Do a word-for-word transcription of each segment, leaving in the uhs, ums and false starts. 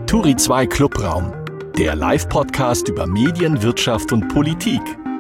Turi zwei Clubraum, der Live-Podcast über Medien, Wirtschaft und Politik.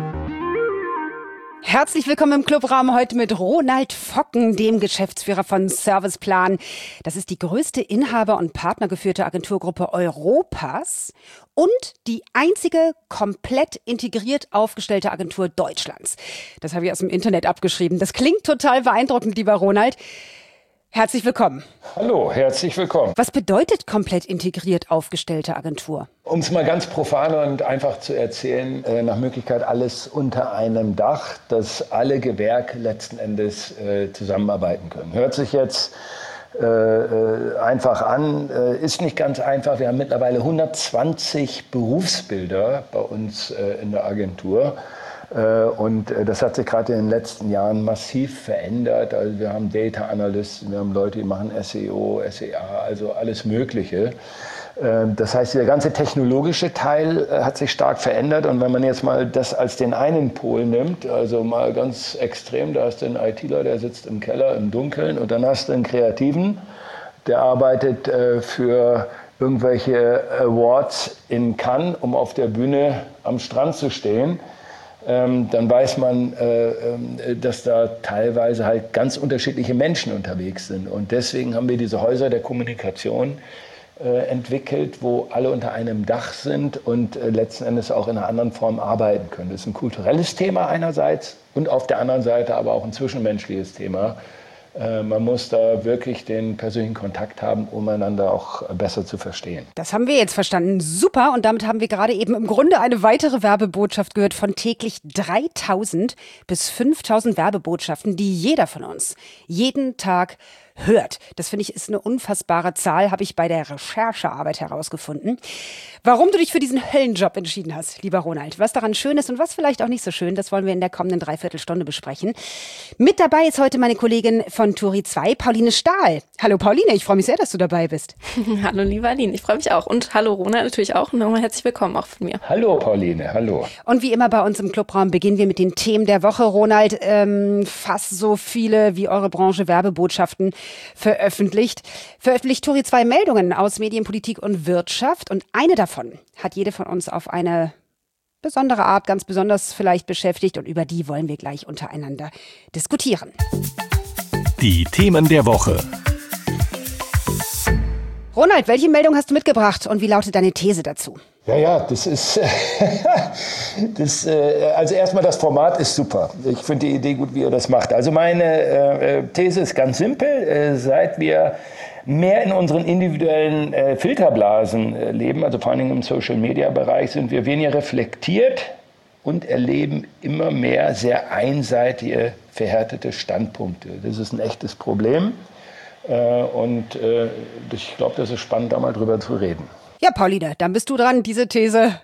Herzlich willkommen im Clubraum, heute mit Ronald Focken, dem Geschäftsführer von Serviceplan. Das ist die größte Inhaber- und partnergeführte Agenturgruppe Europas und die einzige komplett integriert aufgestellte Agentur Deutschlands. Das habe ich aus dem Internet abgeschrieben. Das klingt total beeindruckend, lieber Ronald. Herzlich willkommen. Hallo, herzlich willkommen. Was bedeutet komplett integriert aufgestellte Agentur? Um es mal ganz profan und einfach zu erzählen, äh, nach Möglichkeit alles unter einem Dach, dass alle Gewerke letzten Endes äh, zusammenarbeiten können. Hört sich jetzt äh, äh, einfach an, äh, ist nicht ganz einfach. Wir haben mittlerweile hundertzwanzig Berufsbilder bei uns äh, in der Agentur. Und das hat sich gerade in den letzten Jahren massiv verändert. Also wir haben Data Analysten, wir haben Leute, die machen S E O, S E A, also alles Mögliche. Das heißt, der ganze technologische Teil hat sich stark verändert. Und wenn man jetzt mal das als den einen Pol nimmt, also mal ganz extrem, da hast du einen ITler, der sitzt im Keller im Dunkeln, und dann hast du einen Kreativen, der arbeitet für irgendwelche Awards in Cannes, um auf der Bühne am Strand zu stehen. Ähm, dann weiß man, äh, äh, dass da teilweise halt ganz unterschiedliche Menschen unterwegs sind. Und deswegen haben wir diese Häuser der Kommunikation äh, entwickelt, wo alle unter einem Dach sind und äh, letzten Endes auch in einer anderen Form arbeiten können. Das ist ein kulturelles Thema einerseits und auf der anderen Seite aber auch ein zwischenmenschliches Thema. Man muss da wirklich den persönlichen Kontakt haben, um einander auch besser zu verstehen. Das haben wir jetzt verstanden. Super. Und damit haben wir gerade eben im Grunde eine weitere Werbebotschaft gehört von täglich dreitausend bis fünftausend Werbebotschaften, die jeder von uns jeden Tag hört. Das finde ich ist eine unfassbare Zahl, habe ich bei der Recherchearbeit herausgefunden. Warum du dich für diesen Höllenjob entschieden hast, lieber Ronald, was daran schön ist und was vielleicht auch nicht so schön, das wollen wir in der kommenden Dreiviertelstunde besprechen. Mit dabei ist heute meine Kollegin von Turi zwei, Pauline Stahl. Hallo Pauline, ich freue mich sehr, dass du dabei bist. Hallo liebe Aline, ich freue mich auch. Und hallo Ronald natürlich auch. Und nochmal herzlich willkommen auch von mir. Hallo Pauline, hallo. Und wie immer bei uns im Clubraum beginnen wir mit den Themen der Woche. Ronald, ähm, fast so viele wie eure Branche Werbebotschaften veröffentlicht. Veröffentlicht Turi zwei Meldungen aus Medienpolitik und Wirtschaft. Und eine davon hat jede von uns auf eine besondere Art ganz besonders vielleicht beschäftigt. Und über die wollen wir gleich untereinander diskutieren. Die Themen der Woche. Ronald, welche Meldung hast du mitgebracht und wie lautet deine These dazu? Ja, ja, das ist, das, also erstmal das Format ist super. Ich finde die Idee gut, wie ihr das macht. Also meine äh, These ist ganz simpel. Äh, seit wir mehr in unseren individuellen äh, Filterblasen äh, leben, also vor allem im Social-Media-Bereich, sind wir weniger reflektiert und erleben immer mehr sehr einseitige, verhärtete Standpunkte. Das ist ein echtes Problem. Äh, und äh, ich glaube, das ist spannend, da mal drüber zu reden. Ja, Pauline, dann bist du dran, diese These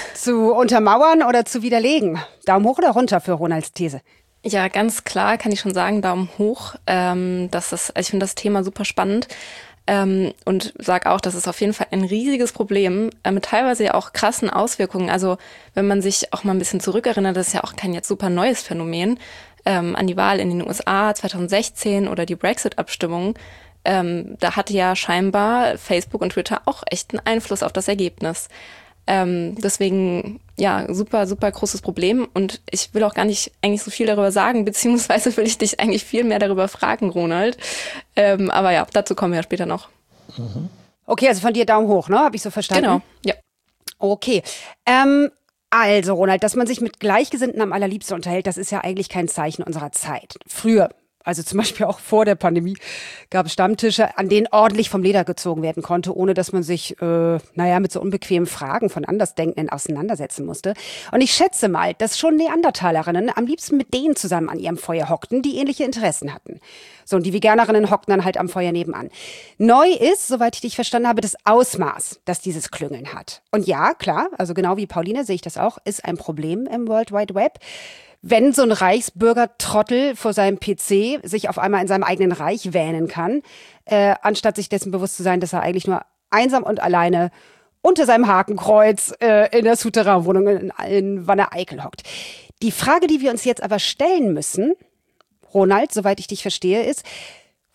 zu untermauern oder zu widerlegen. Daumen hoch oder runter für Ronalds These? Ja, ganz klar kann ich schon sagen, Daumen hoch. Ähm, das ist, also ich finde das Thema super spannend ähm, und sage auch, das ist auf jeden Fall ein riesiges Problem äh, mit teilweise ja auch krassen Auswirkungen. Also wenn man sich auch mal ein bisschen zurückerinnert, das ist ja auch kein jetzt super neues Phänomen, ähm, an die Wahl in den U S A zwanzig sechzehn oder die Brexit-Abstimmung. Ähm, da hatte ja scheinbar Facebook und Twitter auch echt einen Einfluss auf das Ergebnis. Ähm, deswegen, ja, super, super großes Problem. Und ich will auch gar nicht eigentlich so viel darüber sagen, beziehungsweise will ich dich eigentlich viel mehr darüber fragen, Ronald. Ähm, aber ja, dazu kommen wir ja später noch. Mhm. Okay, also von dir Daumen hoch, ne? Habe ich so verstanden? Genau, ja. Okay. Ähm, also, Ronald, dass man sich mit Gleichgesinnten am allerliebsten unterhält, das ist ja eigentlich kein Zeichen unserer Zeit. Früher, also zum Beispiel auch vor der Pandemie, gab es Stammtische, an denen ordentlich vom Leder gezogen werden konnte, ohne dass man sich, äh, naja, mit so unbequemen Fragen von Andersdenkenden auseinandersetzen musste. Und ich schätze mal, dass schon Neandertalerinnen am liebsten mit denen zusammen an ihrem Feuer hockten, die ähnliche Interessen hatten. So, und die Veganerinnen hockten dann halt am Feuer nebenan. Neu ist, soweit ich dich verstanden habe, das Ausmaß, das dieses Klüngeln hat. Und ja, klar, also genau wie Pauline sehe ich das auch, ist ein Problem im World Wide Web. Wenn so ein Reichsbürger-Trottel vor seinem P C sich auf einmal in seinem eigenen Reich wähnen kann, äh, anstatt sich dessen bewusst zu sein, dass er eigentlich nur einsam und alleine unter seinem Hakenkreuz äh, in der Souterrainwohnung in, in Wanne-Eickel hockt. Die Frage, die wir uns jetzt aber stellen müssen, Ronald, soweit ich dich verstehe, ist,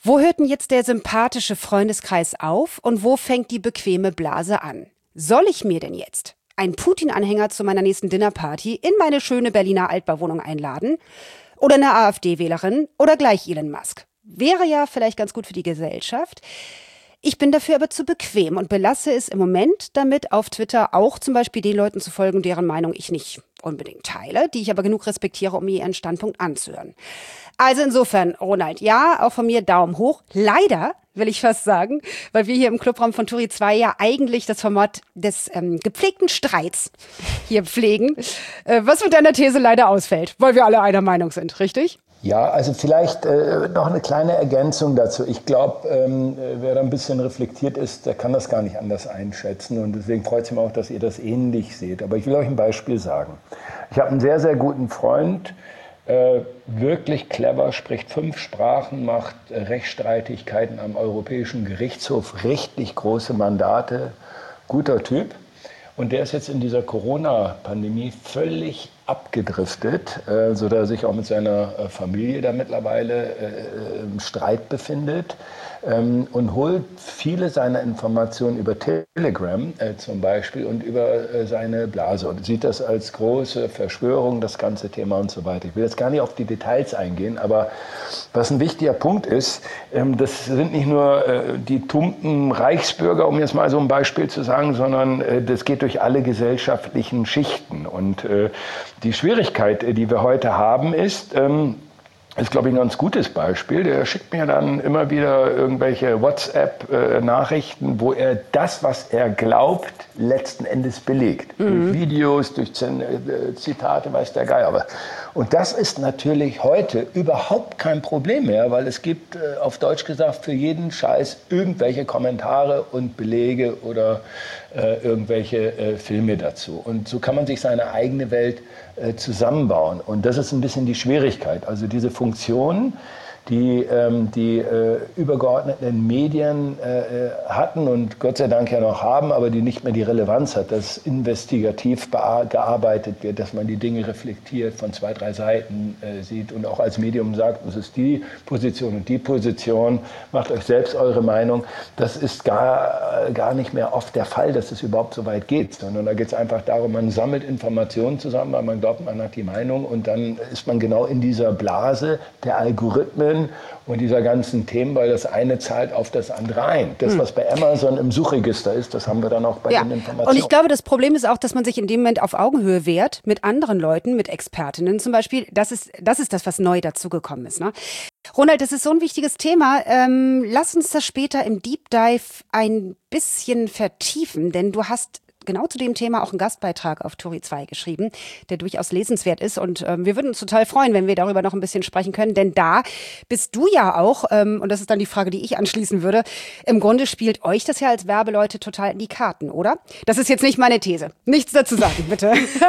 Wo hört denn jetzt der sympathische Freundeskreis auf und wo fängt die bequeme Blase an? Soll ich mir denn jetzt einen Putin-Anhänger zu meiner nächsten Dinnerparty in meine schöne Berliner Altbauwohnung einladen? Oder eine AfD-Wählerin oder gleich Elon Musk? Wäre ja vielleicht ganz gut für die Gesellschaft. Ich bin dafür aber zu bequem und belasse es im Moment damit, auf Twitter auch zum Beispiel den Leuten zu folgen, deren Meinung ich nicht unbedingt teile, die ich aber genug respektiere, um mir ihren Standpunkt anzuhören. Also insofern, Ronald, ja, auch von mir Daumen hoch. Leider, will ich fast sagen, weil wir hier im Clubraum von Turi zwei ja eigentlich das Format des ähm, gepflegten Streits hier pflegen, äh, was mit deiner These leider ausfällt, weil wir alle einer Meinung sind, richtig? Ja, also vielleicht äh, noch eine kleine Ergänzung dazu. Ich glaube, ähm, wer da ein bisschen reflektiert ist, der kann das gar nicht anders einschätzen. Und deswegen freut es mich auch, dass ihr das ähnlich seht. Aber ich will euch ein Beispiel sagen. Ich habe einen sehr, sehr guten Freund, äh, wirklich clever, spricht fünf Sprachen, macht äh, Rechtsstreitigkeiten am Europäischen Gerichtshof, richtig große Mandate, guter Typ. Und der ist jetzt in dieser Corona-Pandemie völlig abgedriftet, äh, sodass er sich auch mit seiner äh, Familie da mittlerweile äh, im Streit befindet ähm, und holt viele seiner Informationen über Telegram äh, zum Beispiel und über äh, seine Blase und sieht das als große Verschwörung, das ganze Thema und so weiter. Ich will jetzt gar nicht auf die Details eingehen, aber was ein wichtiger Punkt ist, ähm, das sind nicht nur äh, die tumpen Reichsbürger, um jetzt mal so ein Beispiel zu sagen, sondern äh, das geht durch alle gesellschaftlichen Schichten. Und äh, die Schwierigkeit, die wir heute haben, ist, ähm, ist, glaube ich, ein ganz gutes Beispiel. Der schickt mir dann immer wieder irgendwelche WhatsApp-Nachrichten, wo er das, was er glaubt, letzten Endes belegt. Mhm. Durch Videos, durch Zitate, weiß der Geier. Aber und das ist natürlich heute überhaupt kein Problem mehr, weil es gibt, auf Deutsch gesagt, für jeden Scheiß irgendwelche Kommentare und Belege oder äh, irgendwelche äh, Filme dazu. Und so kann man sich seine eigene Welt äh, zusammenbauen. Und das ist ein bisschen die Schwierigkeit. Also diese Funktion, die ähm, die äh, übergeordneten Medien äh, hatten und Gott sei Dank ja noch haben, aber die nicht mehr die Relevanz hat, dass investigativ gearbeitet wird, dass man die Dinge reflektiert, von zwei, drei Seiten äh, sieht und auch als Medium sagt, das ist die Position und die Position, macht euch selbst eure Meinung. Das ist gar, gar nicht mehr oft der Fall, dass es überhaupt so weit geht, sondern da geht es einfach darum, man sammelt Informationen zusammen, weil man glaubt, man hat die Meinung und dann ist man genau in dieser Blase der Algorithmen und dieser ganzen Themen, weil das eine zahlt auf das andere ein. Das, was bei Amazon im Suchregister ist, das haben wir dann auch bei ja. den Informationen. Und ich glaube, das Problem ist auch, dass man sich in dem Moment auf Augenhöhe wehrt mit anderen Leuten, mit Expertinnen zum Beispiel. Das ist das, ist das was neu dazugekommen ist. Ne? Ronald, das ist so ein wichtiges Thema. Ähm, lass uns das später im Deep Dive ein bisschen vertiefen, denn du hast genau zu dem Thema auch einen Gastbeitrag auf Turi zwei geschrieben, der durchaus lesenswert ist. Und ähm, wir würden uns total freuen, wenn wir darüber noch ein bisschen sprechen können. Denn da bist du ja auch, ähm, und das ist dann die Frage, die ich anschließen würde, im Grunde spielt euch das ja als Werbeleute total in die Karten, oder? Das ist jetzt nicht meine These. Nichts dazu sagen, bitte.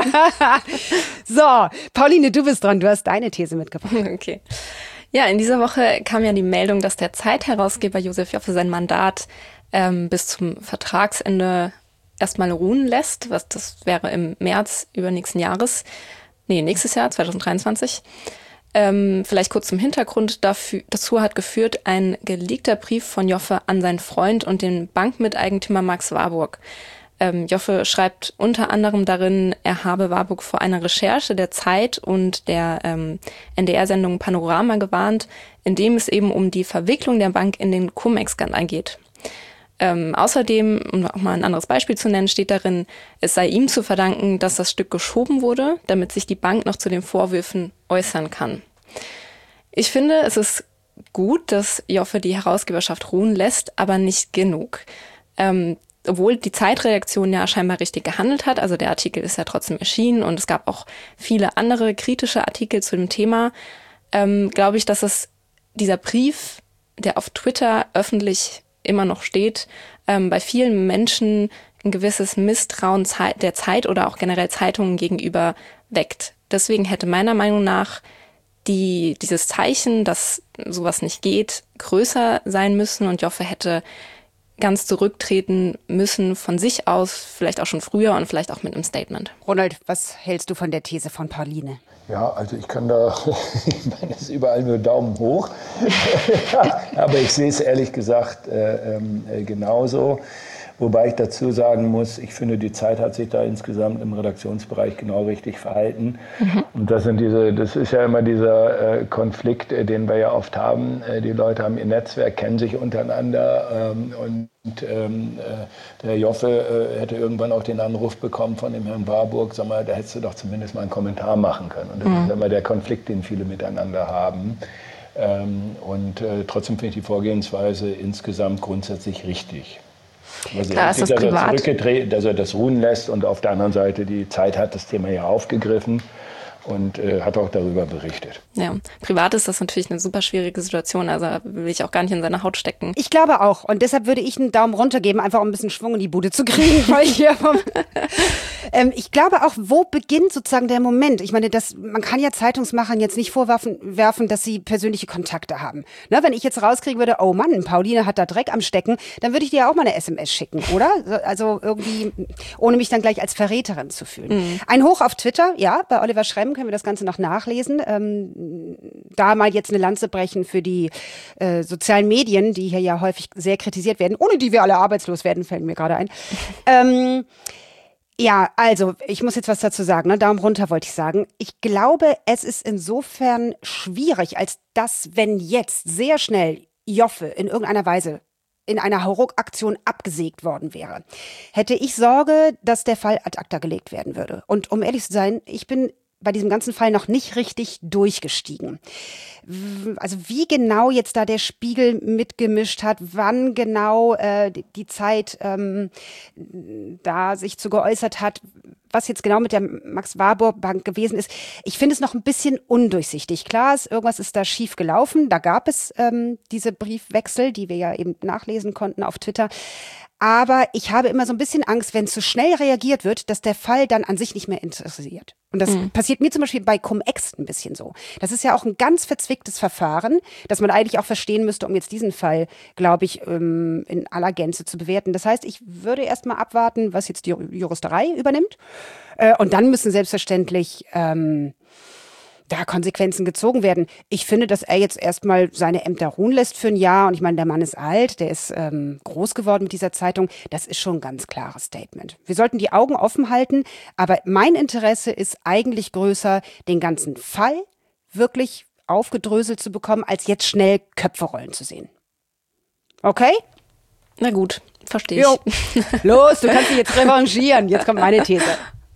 So, Pauline, du bist dran. Du hast deine These mitgebracht. Okay. Ja, in dieser Woche kam ja die Meldung, dass der Zeitherausgeber Josef Joffe sein Mandat ähm, bis zum Vertragsende erstmal ruhen lässt, was das wäre im März übernächsten Jahres, nee, nächstes Jahr, zwanzig dreiundzwanzig. Ähm, vielleicht kurz zum Hintergrund dafür, dazu hat geführt ein geleakter Brief von Joffe an seinen Freund und den Bankmiteigentümer Max Warburg. Ähm, Joffe schreibt unter anderem darin, er habe Warburg vor einer Recherche der Zeit und der ähm, N D R-Sendung Panorama gewarnt, in dem es eben um die Verwicklung der Bank in den Cum-Ex-Skandal geht. Ähm, außerdem, um auch mal ein anderes Beispiel zu nennen, steht darin, es sei ihm zu verdanken, dass das Stück geschoben wurde, damit sich die Bank noch zu den Vorwürfen äußern kann. Ich finde, es ist gut, dass Joffe die Herausgeberschaft ruhen lässt, aber nicht genug. Ähm, obwohl die Zeitredaktion ja scheinbar richtig gehandelt hat, also der Artikel ist ja trotzdem erschienen und es gab auch viele andere kritische Artikel zu dem Thema, ähm, glaube ich, dass es dieser Brief, der auf Twitter öffentlich immer noch steht, ähm, bei vielen Menschen ein gewisses Misstrauen der Zeit oder auch generell Zeitungen gegenüber weckt. Deswegen hätte meiner Meinung nach die, dieses Zeichen, dass sowas nicht geht, größer sein müssen und Joffe hätte ganz zurücktreten müssen von sich aus, vielleicht auch schon früher und vielleicht auch mit einem Statement. Ronald, was hältst du von der These von Pauline? Ja, also ich kann da, ich meine, es ist überall nur Daumen hoch, aber ich sehe es ehrlich gesagt äh, äh, genauso. Wobei ich dazu sagen muss, ich finde, die Zeit hat sich da insgesamt im Redaktionsbereich genau richtig verhalten. Mhm. Und das sind diese, das ist ja immer dieser äh, Konflikt, äh, den wir ja oft haben. Äh, die Leute haben ihr Netzwerk, kennen sich untereinander ähm, und Und ähm, äh, der Joffe äh, hätte irgendwann auch den Anruf bekommen von dem Herrn Warburg, sag mal, da hättest du doch zumindest mal einen Kommentar machen können. Und das mhm. ist immer der Konflikt, den viele miteinander haben. Ähm, und äh, trotzdem finde ich die Vorgehensweise insgesamt grundsätzlich richtig. Also Klar, richtig, ist das dass er zurückgedreht, dass er das ruhen lässt und auf der anderen Seite die Zeit hat das Thema ja aufgegriffen. Und äh, hat auch darüber berichtet. Ja, privat ist das natürlich eine super schwierige Situation, also will ich auch gar nicht in seine Haut stecken. Ich glaube auch und deshalb würde ich einen Daumen runter geben, einfach um ein bisschen Schwung in die Bude zu kriegen. Weil hier vom ähm, ich glaube auch, wo beginnt sozusagen der Moment? Ich meine, das, man kann ja Zeitungsmachern jetzt nicht vorwerfen, werfen, dass sie persönliche Kontakte haben. Ne, wenn ich jetzt rauskriegen würde, oh Mann, Pauline hat da Dreck am Stecken, dann würde ich dir ja auch mal eine S M S schicken, oder? Also irgendwie, ohne mich dann gleich als Verräterin zu fühlen. Mhm. Ein Hoch auf Twitter, ja, bei Oliver Schremm können wir das Ganze noch nachlesen. Ähm, da mal jetzt eine Lanze brechen für die äh, sozialen Medien, die hier ja häufig sehr kritisiert werden, ohne die wir alle arbeitslos werden, fällt mir gerade ein. ähm, ja, also ich muss jetzt was dazu sagen, ne? Daumen runter wollte ich sagen. Ich glaube, es ist insofern schwierig, als dass, wenn jetzt sehr schnell Joffe in irgendeiner Weise in einer Hauruck-Aktion abgesägt worden wäre, hätte ich Sorge, dass der Fall ad acta gelegt werden würde. Und um ehrlich zu sein, ich bin bei diesem ganzen Fall noch nicht richtig durchgestiegen. Also wie genau jetzt da der Spiegel mitgemischt hat, wann genau äh, die Zeit ähm, da sich zu geäußert hat, was jetzt genau mit der Max-Warburg-Bank gewesen ist. Ich finde es noch ein bisschen undurchsichtig. Klar ist, irgendwas ist da schief gelaufen. Da gab es ähm, diese Briefwechsel, die wir ja eben nachlesen konnten auf Twitter. Aber ich habe immer so ein bisschen Angst, wenn zu schnell reagiert wird, dass der Fall dann an sich nicht mehr interessiert. Und das mhm. passiert mir zum Beispiel bei Cum-Ex ein bisschen so. Das ist ja auch ein ganz verzwicktes Verfahren, das man eigentlich auch verstehen müsste, um jetzt diesen Fall, glaube ich, in aller Gänze zu bewerten. Das heißt, ich würde erst mal abwarten, was jetzt die Juristerei übernimmt. Und dann müssen selbstverständlich ähm, da Konsequenzen gezogen werden. Ich finde, dass er jetzt erstmal seine Ämter ruhen lässt für ein Jahr. Und ich meine, der Mann ist alt, der ist ähm, groß geworden mit dieser Zeitung. Das ist schon ein ganz klares Statement. Wir sollten die Augen offen halten. Aber mein Interesse ist eigentlich größer, den ganzen Fall wirklich aufgedröselt zu bekommen, als jetzt schnell Köpfe rollen zu sehen. Okay? Na gut, verstehe ich. Jo. Los, du kannst dich jetzt revanchieren. Jetzt kommt meine These.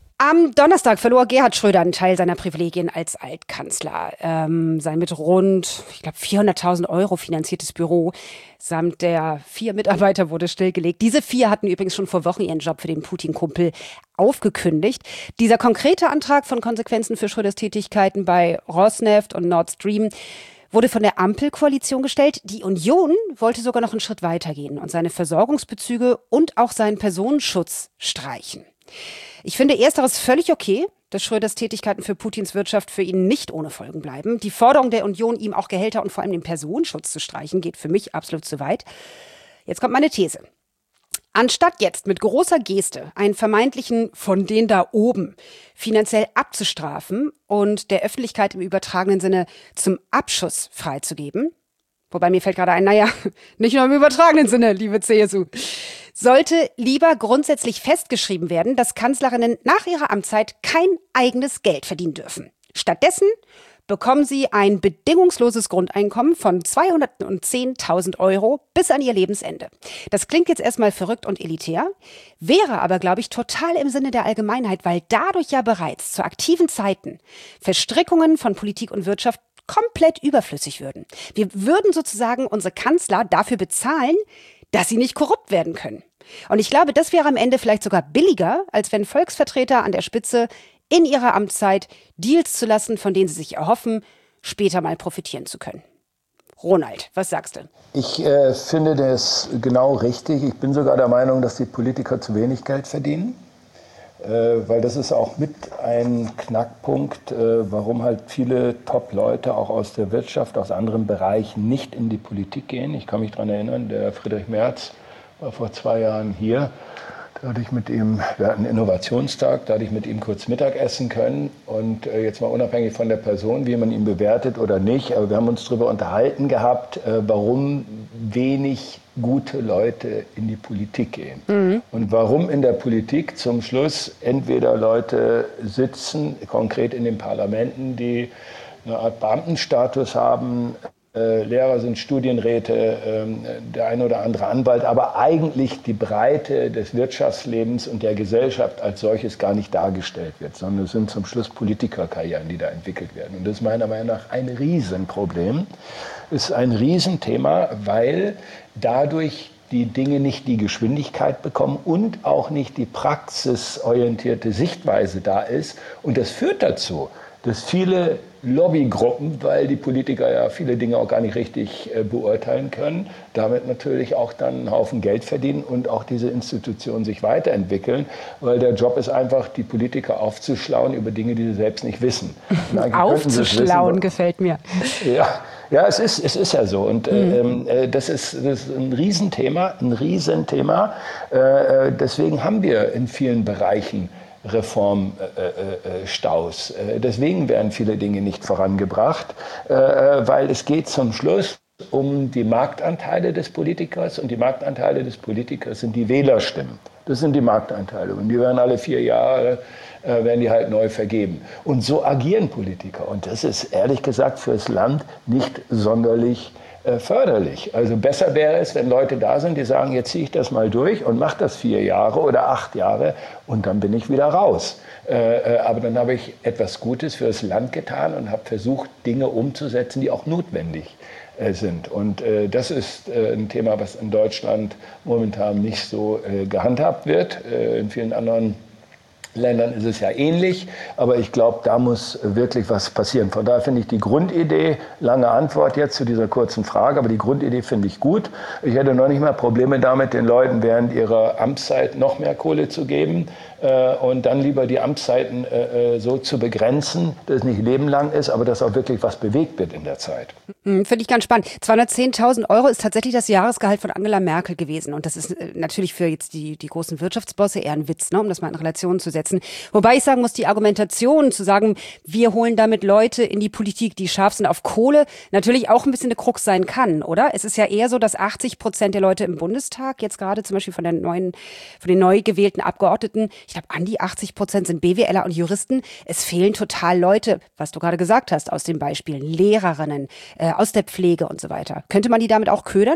Am Donnerstag verlor Gerhard Schröder einen Teil seiner Privilegien als Altkanzler. Ähm, sein mit rund, ich glaube, vierhunderttausend Euro finanziertes Büro samt der vier Mitarbeiter wurde stillgelegt. Diese vier hatten übrigens schon vor Wochen ihren Job für den Putin-Kumpel aufgekündigt. Dieser konkrete Antrag von Konsequenzen für Schröders Tätigkeiten bei Rosneft und Nord Stream wurde von der Ampelkoalition gestellt. Die Union wollte sogar noch einen Schritt weitergehen und seine Versorgungsbezüge und auch seinen Personenschutz streichen. Ich finde ersteres völlig okay, dass Schröders Tätigkeiten für Putins Wirtschaft für ihn nicht ohne Folgen bleiben. Die Forderung der Union, ihm auch Gehälter und vor allem den Personenschutz zu streichen, geht für mich absolut zu weit. Jetzt kommt meine These. Anstatt jetzt mit großer Geste einen vermeintlichen von denen da oben finanziell abzustrafen und der Öffentlichkeit im übertragenen Sinne zum Abschuss freizugeben, wobei mir fällt gerade ein, naja, nicht nur im übertragenen Sinne, liebe C S U, sollte lieber grundsätzlich festgeschrieben werden, dass Kanzlerinnen nach ihrer Amtszeit kein eigenes Geld verdienen dürfen. Stattdessen bekommen sie ein bedingungsloses Grundeinkommen von zweihundertzehntausend Euro bis an ihr Lebensende. Das klingt jetzt erstmal verrückt und elitär, wäre aber, glaube ich, total im Sinne der Allgemeinheit, weil dadurch ja bereits zu aktiven Zeiten Verstrickungen von Politik und Wirtschaft komplett überflüssig würden. Wir würden sozusagen unsere Kanzler dafür bezahlen, dass sie nicht korrupt werden können. Und ich glaube, das wäre am Ende vielleicht sogar billiger, als wenn Volksvertreter an der Spitze in ihrer Amtszeit Deals zu lassen, von denen sie sich erhoffen, später mal profitieren zu können. Ronald, was sagst du? Ich äh, finde das genau richtig. Ich bin sogar der Meinung, dass die Politiker zu wenig Geld verdienen. Äh, weil das ist auch mit ein Knackpunkt, äh, warum halt viele Top-Leute auch aus der Wirtschaft, aus anderen Bereichen nicht in die Politik gehen. Ich kann mich daran erinnern, der Friedrich Merz war vor zwei Jahren hier. Da hatte ich mit ihm, wir hatten einen Innovationstag, da hatte ich mit ihm kurz Mittag essen können. Und äh, jetzt mal unabhängig von der Person, wie man ihn bewertet oder nicht, aber wir haben uns darüber unterhalten gehabt, äh, warum wenig gute Leute in die Politik gehen. Mhm. Und warum in der Politik zum Schluss entweder Leute sitzen, konkret in den Parlamenten, die eine Art Beamtenstatus haben, Äh, Lehrer sind Studienräte, äh, der eine oder andere Anwalt, aber eigentlich die Breite des Wirtschaftslebens und der Gesellschaft als solches gar nicht dargestellt wird, sondern es sind zum Schluss Politikerkarrieren, die da entwickelt werden. Und das ist meiner Meinung nach ein Riesenproblem, ist ein Riesenthema, weil dadurch die Dinge nicht die Geschwindigkeit bekommen und auch nicht die praxisorientierte Sichtweise da ist. Und das führt dazu, dass viele Lobbygruppen, weil die Politiker ja viele Dinge auch gar nicht richtig äh, beurteilen können, damit natürlich auch dann einen Haufen Geld verdienen und auch diese Institutionen sich weiterentwickeln, weil der Job ist einfach, die Politiker aufzuschlauen über Dinge, die sie selbst nicht wissen. Aufzuschlauen wissen, gefällt mir. Ja, ja es, ist, es ist ja so. Und mhm. äh, das, ist, das ist ein Riesenthema, ein Riesenthema. Äh, deswegen haben wir in vielen Bereichen Reformstaus. Äh, äh, Deswegen werden viele Dinge nicht vorangebracht, äh, weil es geht zum Schluss um die Marktanteile des Politikers und die Marktanteile des Politikers sind die Wählerstimmen. Das sind die Marktanteile und die werden alle vier Jahre äh, werden die halt neu vergeben. Und so agieren Politiker und das ist ehrlich gesagt fürs Land nicht sonderlich förderlich. Also besser wäre es, wenn Leute da sind, die sagen, jetzt ziehe ich das mal durch und mache das vier Jahre oder acht Jahre und dann bin ich wieder raus. Äh, aber dann habe ich etwas Gutes für das Land getan und habe versucht, Dinge umzusetzen, die auch notwendig äh, sind. Und äh, das ist äh, ein Thema, was in Deutschland momentan nicht so äh, gehandhabt wird. Äh, in vielen anderen Ländern ist es ja ähnlich, aber ich glaube, da muss wirklich was passieren. Von daher finde ich die Grundidee, lange Antwort jetzt zu dieser kurzen Frage, aber die Grundidee finde ich gut. Ich hätte noch nicht mal Probleme damit, den Leuten während ihrer Amtszeit noch mehr Kohle zu geben äh, und dann lieber die Amtszeiten äh, so zu begrenzen, dass es nicht lebenlang ist, aber dass auch wirklich was bewegt wird in der Zeit. Mhm, finde ich ganz spannend. zweihundertzehntausend Euro ist tatsächlich das Jahresgehalt von Angela Merkel gewesen und das ist natürlich für jetzt die, die großen Wirtschaftsbosse eher ein Witz, ne, um das mal in Relation zu setzen. Wobei ich sagen muss, die Argumentation zu sagen, wir holen damit Leute in die Politik, die scharf sind auf Kohle, natürlich auch ein bisschen eine Krux sein kann, oder? Es ist ja eher so, dass achtzig Prozent der Leute im Bundestag, jetzt gerade zum Beispiel von, der neuen, von den neu gewählten Abgeordneten, ich glaube an die achtzig Prozent sind B W Ler und Juristen. Es fehlen total Leute, was du gerade gesagt hast, aus den Beispielen, Lehrerinnen, äh, aus der Pflege und so weiter. Könnte man die damit auch ködern?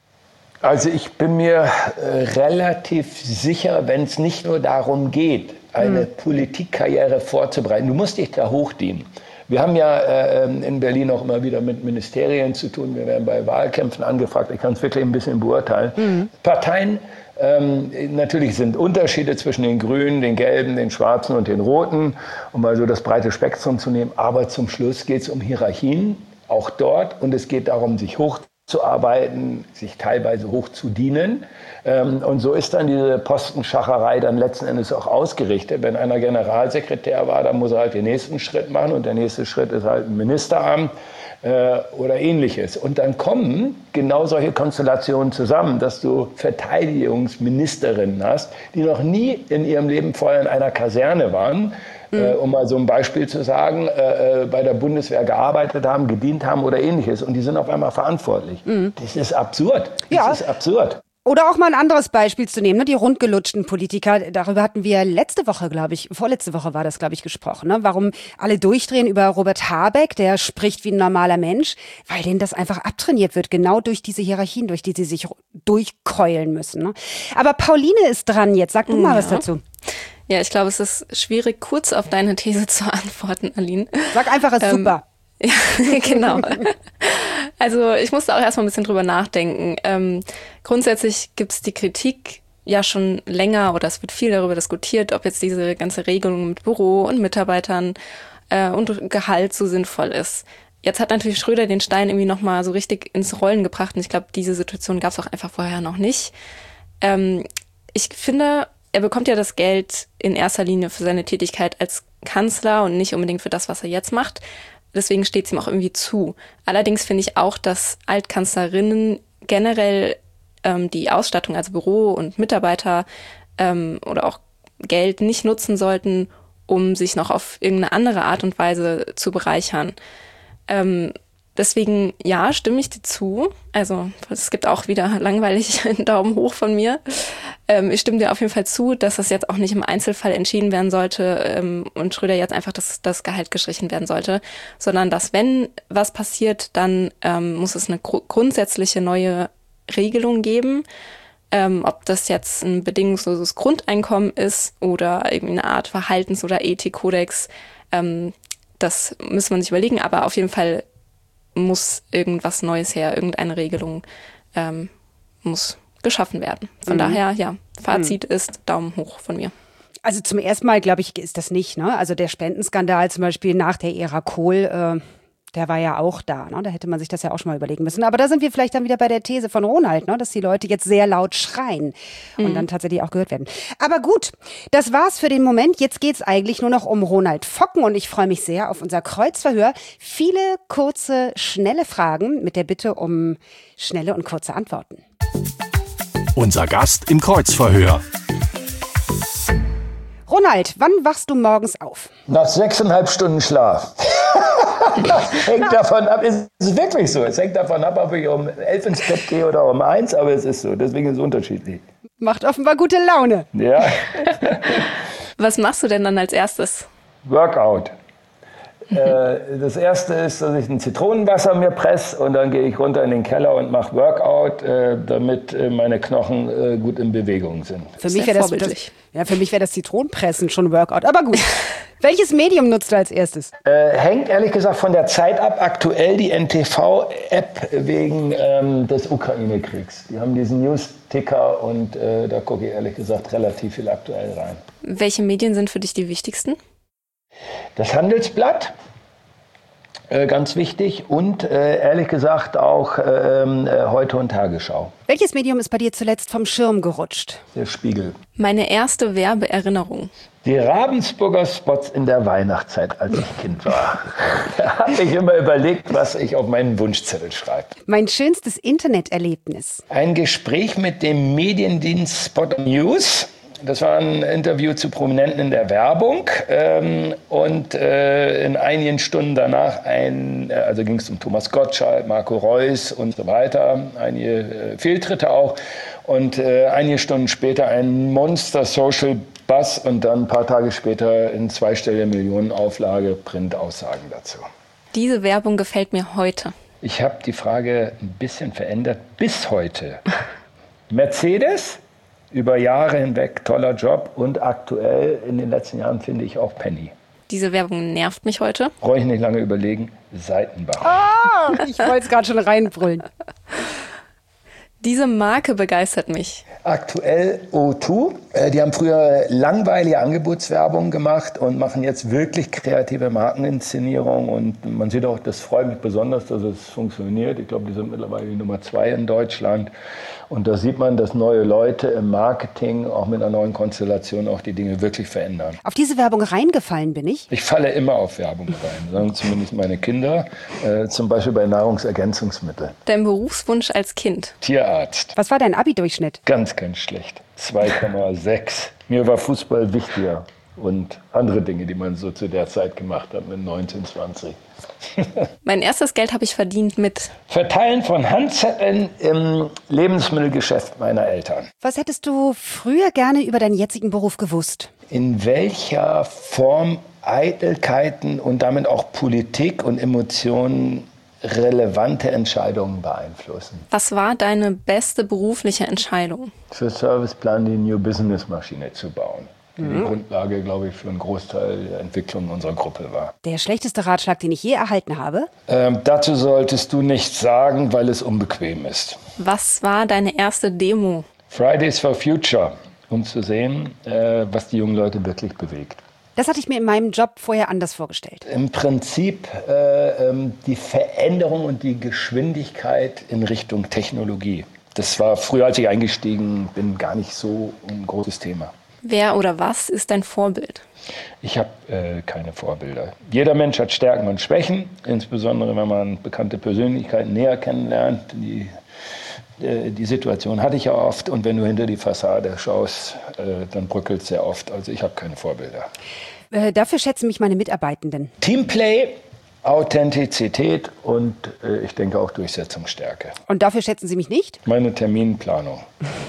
Also ich bin mir äh, relativ sicher, wenn es nicht nur darum geht, eine hm. Politikkarriere vorzubereiten. Du musst dich da hochdienen. Wir haben ja äh, in Berlin auch immer wieder mit Ministerien zu tun. Wir werden bei Wahlkämpfen angefragt. Ich kann es wirklich ein bisschen beurteilen. Hm. Parteien, ähm, natürlich sind Unterschiede zwischen den Grünen, den Gelben, den Schwarzen und den Roten, um mal so das breite Spektrum zu nehmen. Aber zum Schluss geht es um Hierarchien, auch dort. Und es geht darum, sich hochzudienen. zu arbeiten, sich teilweise hoch zu dienen. Und so ist dann diese Postenschacherei dann letzten Endes auch ausgerichtet. Wenn einer Generalsekretär war, dann muss er halt den nächsten Schritt machen und der nächste Schritt ist halt ein Ministeramt oder Ähnliches. Und dann kommen genau solche Konstellationen zusammen, dass du Verteidigungsministerinnen hast, die noch nie in ihrem Leben vorher in einer Kaserne waren, Mhm. Äh, um mal so ein Beispiel zu sagen, äh, bei der Bundeswehr gearbeitet haben, gedient haben oder Ähnliches. Und die sind auf einmal verantwortlich. Mhm. Das ist absurd. Das ja. ist absurd. Oder auch mal ein anderes Beispiel zu nehmen, ne? Die rundgelutschten Politiker. Darüber hatten wir letzte Woche, glaube ich, vorletzte Woche war das, glaube ich, gesprochen. Ne? Warum alle durchdrehen über Robert Habeck, der spricht wie ein normaler Mensch, weil denen das einfach abtrainiert wird, genau durch diese Hierarchien, durch die sie sich durchkeulen müssen. Ne? Aber Pauline ist dran jetzt. Sag du mal ja. was dazu. Ja, ich glaube, es ist schwierig, kurz auf deine These zu antworten, Aline. Sag einfach, es ist ähm, super. Ja, genau. Also ich musste auch erstmal ein bisschen drüber nachdenken. Ähm, grundsätzlich gibt es die Kritik ja schon länger oder es wird viel darüber diskutiert, ob jetzt diese ganze Regelung mit Büro und Mitarbeitern äh, und Gehalt so sinnvoll ist. Jetzt hat natürlich Schröder den Stein irgendwie nochmal so richtig ins Rollen gebracht und ich glaube, diese Situation gab es auch einfach vorher noch nicht. Ähm, ich finde, er bekommt ja das Geld in erster Linie für seine Tätigkeit als Kanzler und nicht unbedingt für das, was er jetzt macht. Deswegen steht es ihm auch irgendwie zu. Allerdings finde ich auch, dass Altkanzlerinnen generell ähm, die Ausstattung, also Büro und Mitarbeiter ähm, oder auch Geld nicht nutzen sollten, um sich noch auf irgendeine andere Art und Weise zu bereichern. Ähm, deswegen, ja, stimme ich dir zu. Also es gibt auch wieder langweilig einen Daumen hoch von mir. Ähm, ich stimme dir auf jeden Fall zu, dass das jetzt auch nicht im Einzelfall entschieden werden sollte ähm, und Schröder jetzt einfach das, das Gehalt gestrichen werden sollte, sondern dass, wenn was passiert, dann ähm, muss es eine gr- grundsätzliche neue Regelung geben. Ähm, ob das jetzt ein bedingungsloses Grundeinkommen ist oder irgendwie eine Art Verhaltens- oder Ethikkodex, ähm, das muss man sich überlegen, aber auf jeden Fall muss irgendwas Neues her, irgendeine Regelung ähm, muss geschaffen werden. Von mhm. daher, ja, Fazit mhm. ist Daumen hoch von mir. Also zum ersten Mal, glaube ich, ist das nicht, ne? Also der Spendenskandal zum Beispiel nach der Ära Kohl, äh, der war ja auch da, ne? Da hätte man sich das ja auch schon mal überlegen müssen. Aber da sind wir vielleicht dann wieder bei der These von Ronald, ne? Dass die Leute jetzt sehr laut schreien und mhm. dann tatsächlich auch gehört werden. Aber gut, das war's für den Moment. Jetzt geht's eigentlich nur noch um Ronald Focken und ich freue mich sehr auf unser Kreuzverhör. Viele kurze, schnelle Fragen mit der Bitte um schnelle und kurze Antworten. Unser Gast im Kreuzverhör. Ronald, wann wachst du morgens auf? Nach sechseinhalb Stunden Schlaf. Hängt davon ab, es ist wirklich so. Es hängt davon ab, ob ich um elf ins Bett gehe oder um eins, aber es ist so. Deswegen ist es unterschiedlich. Macht offenbar gute Laune. Ja. Was machst du denn dann als erstes? Workout. Das erste ist, dass ich ein Zitronenwasser mir presse und dann gehe ich runter in den Keller und mache Workout, damit meine Knochen gut in Bewegung sind. Für mich wäre das, das, ja, für mich wäre das Zitronenpressen schon Workout, aber gut. Welches Medium nutzt du als erstes? Äh, hängt ehrlich gesagt von der Zeit ab. Aktuell die N T V-App wegen ähm, des Ukraine-Kriegs. Die haben diesen News-Ticker und äh, da gucke ich ehrlich gesagt relativ viel aktuell rein. Welche Medien sind für dich die wichtigsten? Das Handelsblatt, äh, ganz wichtig, und äh, ehrlich gesagt auch äh, äh, Heute und Tagesschau. Welches Medium ist bei dir zuletzt vom Schirm gerutscht? Der Spiegel. Meine erste Werbeerinnerung. Die Ravensburger Spots in der Weihnachtszeit, als ich Kind war. Da habe ich immer überlegt, was ich auf meinen Wunschzettel schreibe. Mein schönstes Interneterlebnis. Ein Gespräch mit dem Mediendienst Spot News. Das war ein Interview zu Prominenten in der Werbung ähm, und äh, in einigen Stunden danach ein, also ging es um Thomas Gottschalk, Marco Reus und so weiter, einige äh, Fehltritte auch und äh, einige Stunden später ein Monster Social Buzz und dann ein paar Tage später in zweistelliger Millionenauflage Printaussagen dazu. Diese Werbung gefällt mir heute. Ich habe die Frage ein bisschen verändert bis heute. Mercedes? Über Jahre hinweg, toller Job und aktuell in den letzten Jahren finde ich auch Penny. Diese Werbung nervt mich heute. Brauche ich nicht lange überlegen, Seitenbach. Oh, ich wollte es gerade schon reinbrüllen. Diese Marke begeistert mich. Aktuell O zwei. Die haben früher langweilige Angebotswerbung gemacht und machen jetzt wirklich kreative Markeninszenierung. Und man sieht auch, das freut mich besonders, dass es funktioniert. Ich glaube, die sind mittlerweile die Nummer zwei in Deutschland. Und da sieht man, dass neue Leute im Marketing, auch mit einer neuen Konstellation, auch die Dinge wirklich verändern. Auf diese Werbung reingefallen bin ich? Ich falle immer auf Werbung rein, sagen zumindest meine Kinder, äh, zum Beispiel bei Nahrungsergänzungsmitteln. Dein Berufswunsch als Kind? Tierarzt. Was war dein Abi-Durchschnitt? Ganz, ganz schlecht. zwei Komma sechs. Mir war Fußball wichtiger und andere Dinge, die man so zu der Zeit gemacht hat mit neunzehn, zwanzig. Mein erstes Geld habe ich verdient mit Verteilen von Handzetteln im Lebensmittelgeschäft meiner Eltern. Was hättest du früher gerne über deinen jetzigen Beruf gewusst? In welcher Form Eitelkeiten und damit auch Politik und Emotionen relevante Entscheidungen beeinflussen? Was war deine beste berufliche Entscheidung? Für Serviceplan die New Business Maschine zu bauen. Die die Grundlage, glaube ich, für einen Großteil der Entwicklung unserer Gruppe war. Der schlechteste Ratschlag, den ich je erhalten habe? Ähm, dazu solltest du nichts sagen, weil es unbequem ist. Was war deine erste Demo? Fridays for Future, um zu sehen, äh, was die jungen Leute wirklich bewegt. Das hatte ich mir in meinem Job vorher anders vorgestellt. Im Prinzip äh, ähm, die Veränderung und die Geschwindigkeit in Richtung Technologie. Das war früher, als ich eingestiegen bin, gar nicht so ein großes Thema. Wer oder was ist dein Vorbild? Ich habe äh, keine Vorbilder. Jeder Mensch hat Stärken und Schwächen, insbesondere wenn man bekannte Persönlichkeiten näher kennenlernt. Die äh, die Situation hatte ich ja oft. Und wenn du hinter die Fassade schaust, äh, dann bröckelt es sehr oft. Also ich habe keine Vorbilder. Äh, dafür schätzen mich meine Mitarbeitenden. Teamplay, Authentizität und äh, ich denke auch Durchsetzungsstärke. Und dafür schätzen Sie mich nicht? Meine Terminplanung.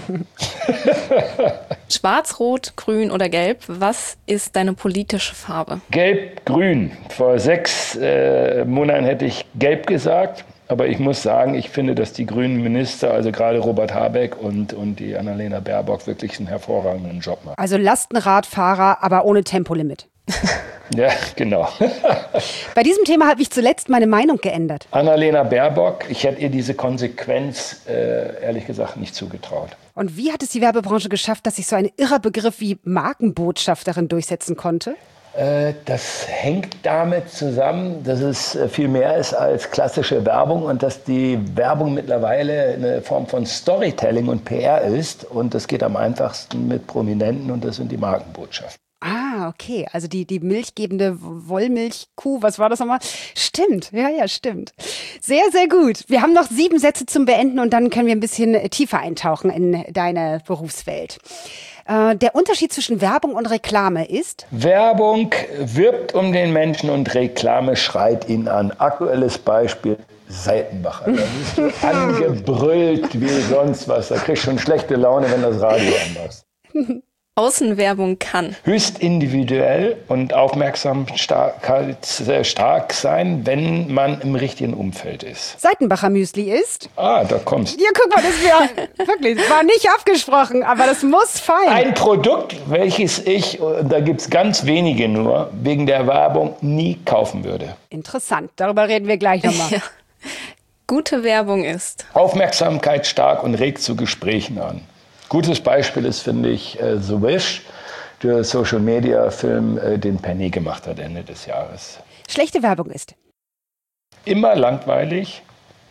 Schwarz, Rot, Grün oder Gelb, was ist deine politische Farbe? Gelb-Grün. Vor sechs äh, Monaten hätte ich Gelb gesagt. Aber ich muss sagen, ich finde, dass die grünen Minister, also gerade Robert Habeck und, und die Annalena Baerbock, wirklich einen hervorragenden Job machen. Also Lastenradfahrer, aber ohne Tempolimit. Ja, genau. Bei diesem Thema habe ich zuletzt meine Meinung geändert. Annalena Baerbock, ich hätte ihr diese Konsequenz, äh, ehrlich gesagt, nicht zugetraut. Und wie hat es die Werbebranche geschafft, dass sich so ein irrer Begriff wie Markenbotschafterin durchsetzen konnte? Äh, das hängt damit zusammen, dass es viel mehr ist als klassische Werbung und dass die Werbung mittlerweile eine Form von Storytelling und P R ist. Und das geht am einfachsten mit Prominenten und das sind die Markenbotschaften. Ah, okay. Also die, die milchgebende Wollmilchkuh, was war das nochmal? Stimmt, ja, ja, stimmt. Sehr, sehr gut. Wir haben noch sieben Sätze zum Beenden und dann können wir ein bisschen tiefer eintauchen in deine Berufswelt. Äh, der Unterschied zwischen Werbung und Reklame ist? Werbung wirbt um den Menschen und Reklame schreit ihn an. Aktuelles Beispiel. Seitenbacher. Da bist du angebrüllt wie sonst was. Da kriegst du schon schlechte Laune, wenn das Radio anmachst. Außenwerbung kann höchst individuell und aufmerksamkeitsstark sein, wenn man im richtigen Umfeld ist. Seitenbacher Müsli ist? Ah, da kommst du. Ja, guck mal, das wär, wirklich, das war nicht abgesprochen, aber das muss fallen. Ein Produkt, welches ich, da gibt es ganz wenige nur, wegen der Werbung nie kaufen würde. Interessant, darüber reden wir gleich nochmal. Ja. Gute Werbung ist aufmerksamkeitsstark und regt zu Gesprächen an. Gutes Beispiel ist, finde ich, äh, The Wish, der Social-Media-Film, äh, den Penny gemacht hat Ende des Jahres. Schlechte Werbung ist? Immer langweilig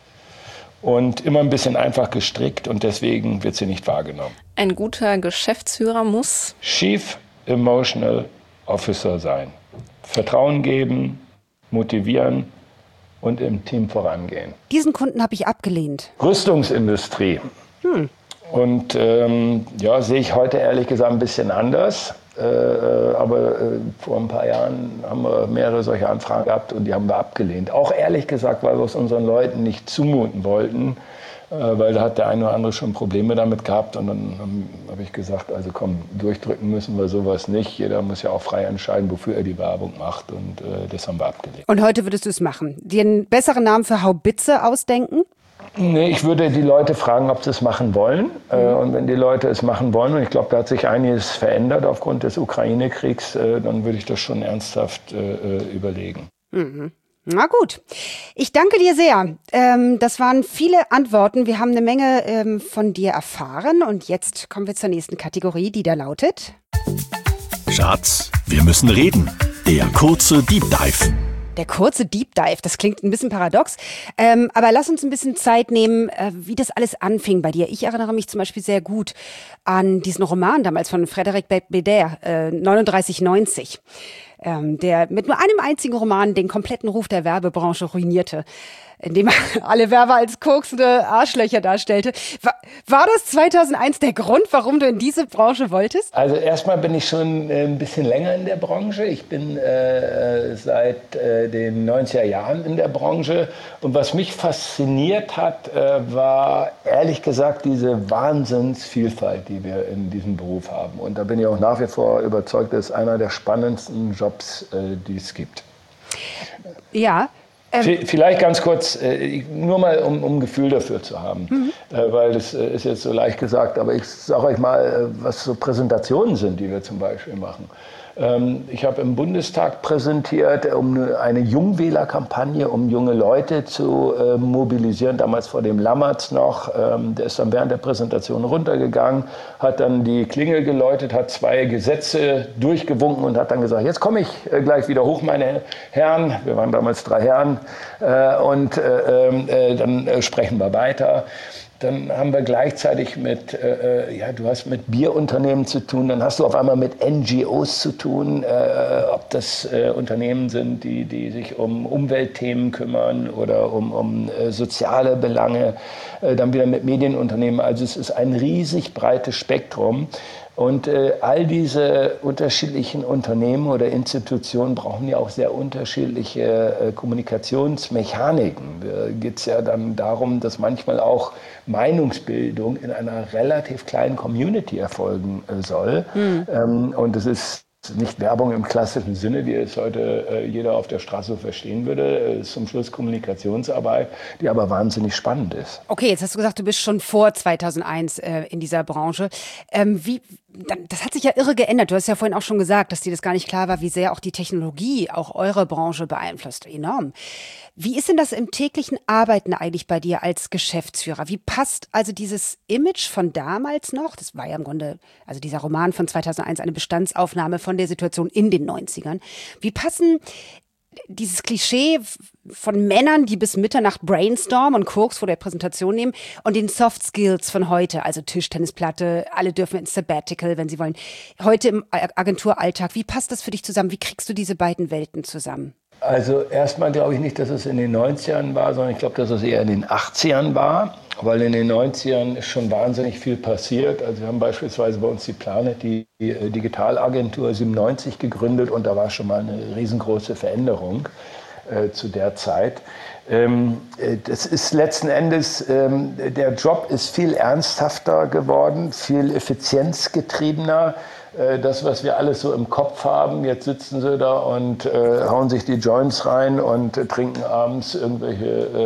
und immer ein bisschen einfach gestrickt und deswegen wird sie nicht wahrgenommen. Ein guter Geschäftsführer muss Chief Emotional Officer sein. Vertrauen geben, motivieren und im Team vorangehen. Diesen Kunden habe ich abgelehnt. Rüstungsindustrie. Hm. Und ähm, ja, sehe ich heute ehrlich gesagt ein bisschen anders. Äh, aber äh, vor ein paar Jahren haben wir mehrere solche Anfragen gehabt und die haben wir abgelehnt. Auch ehrlich gesagt, weil wir es unseren Leuten nicht zumuten wollten. Äh, weil da hat der eine oder andere schon Probleme damit gehabt. Und dann habe hab ich gesagt, also komm, durchdrücken müssen wir sowas nicht. Jeder muss ja auch frei entscheiden, wofür er die Werbung macht. Und äh, das haben wir abgelehnt. Und heute würdest du es machen? Dir einen besseren Namen für Haubitze ausdenken? Nee, ich würde die Leute fragen, ob sie es machen wollen. Mhm. Und wenn die Leute es machen wollen, und ich glaube, da hat sich einiges verändert aufgrund des Ukraine-Kriegs, dann würde ich das schon ernsthaft äh, überlegen. Mhm. Na gut. Ich danke dir sehr. Ähm, das waren viele Antworten. Wir haben eine Menge ähm, von dir erfahren. Und jetzt kommen wir zur nächsten Kategorie, die da lautet: Schatz, wir müssen reden. Der kurze Deep Dive. Der kurze Deep Dive, das klingt ein bisschen paradox, ähm, aber lass uns ein bisschen Zeit nehmen, äh, wie das alles anfing bei dir. Ich erinnere mich zum Beispiel sehr gut an diesen Roman damals von Frédéric Becbédère, äh, neununddreißig neunzig, ähm, der mit nur einem einzigen Roman den kompletten Ruf der Werbebranche ruinierte, indem er alle Werber als koksende Arschlöcher darstellte. War, war das zweitausendeins der Grund, warum du in diese Branche wolltest? Also erstmal bin ich schon äh, ein bisschen länger in der Branche. Ich bin äh, seit äh, den neunziger Jahren in der Branche. Und was mich fasziniert hat, äh, war ehrlich gesagt diese Wahnsinnsvielfalt, die wir in diesem Beruf haben. Und da bin ich auch nach wie vor überzeugt, das ist einer der spannendsten Jobs, äh, die es gibt. Ja. Ähm, Vielleicht ganz kurz, äh, nur mal, um, um ein Gefühl dafür zu haben, mhm. äh, weil das äh, ist jetzt so leicht gesagt, aber ich sage euch mal, äh, was so Präsentationen sind, die wir zum Beispiel machen. Ähm, ich habe im Bundestag präsentiert, um eine Jungwählerkampagne, um junge Leute zu äh, mobilisieren, damals vor dem Lammertz noch. Ähm, der ist dann während der Präsentation runtergegangen, hat dann die Klingel geläutet, hat zwei Gesetze durchgewunken und hat dann gesagt, jetzt komme ich äh, gleich wieder hoch, meine Herren. Wir waren damals drei Herren äh, und äh, äh, dann äh, sprechen wir weiter. dann haben wir gleichzeitig mit, äh, ja, du hast mit Bierunternehmen zu tun, dann hast du auf einmal mit N G Os zu tun, äh, ob das äh, Unternehmen sind, die, die sich um Umweltthemen kümmern oder um, um äh, soziale Belange, äh, dann wieder mit Medienunternehmen. Also es ist ein riesig breites Spektrum. Und äh, all diese unterschiedlichen Unternehmen oder Institutionen brauchen ja auch sehr unterschiedliche äh, Kommunikationsmechaniken. Da geht es ja dann darum, dass manchmal auch Meinungsbildung in einer relativ kleinen Community erfolgen äh, soll. Mhm. Ähm, und es ist nicht Werbung im klassischen Sinne, wie es heute äh, jeder auf der Straße verstehen würde. Es ist zum Schluss Kommunikationsarbeit, die aber wahnsinnig spannend ist. Okay, jetzt hast du gesagt, du bist schon vor zweitausendeins äh, in dieser Branche. Ähm, wie, dann, das hat sich ja irre geändert. Du hast ja vorhin auch schon gesagt, dass dir das gar nicht klar war, wie sehr auch die Technologie auch eure Branche beeinflusst. Enorm. Wie ist denn das im täglichen Arbeiten eigentlich bei dir als Geschäftsführer? Wie passt also dieses Image von damals noch, das war ja im Grunde, also dieser Roman von zweitausendeins, eine Bestandsaufnahme von der Situation in den neunzigern. Wie passen dieses Klischee von Männern, die bis Mitternacht brainstormen und Koks vor der Präsentation nehmen, und den Soft Skills von heute, also Tischtennisplatte, alle dürfen ins Sabbatical, wenn sie wollen, heute im Agenturalltag, wie passt das für dich zusammen? Wie kriegst du diese beiden Welten zusammen? Also erstmal glaube ich nicht, dass es in den neunzigern war, sondern ich glaube, dass es eher in den achtzigern war, weil in den neunzigern ist schon wahnsinnig viel passiert. Also wir haben beispielsweise bei uns die Planet, die Digitalagentur siebenundneunzig gegründet, und da war schon mal eine riesengroße Veränderung äh, zu der Zeit. Ähm, das ist letzten Endes, ähm, der Job ist viel ernsthafter geworden, viel effizienzgetriebener. Das, was wir alles so im Kopf haben, jetzt sitzen sie da und äh, hauen sich die Joints rein und äh, trinken abends irgendwelche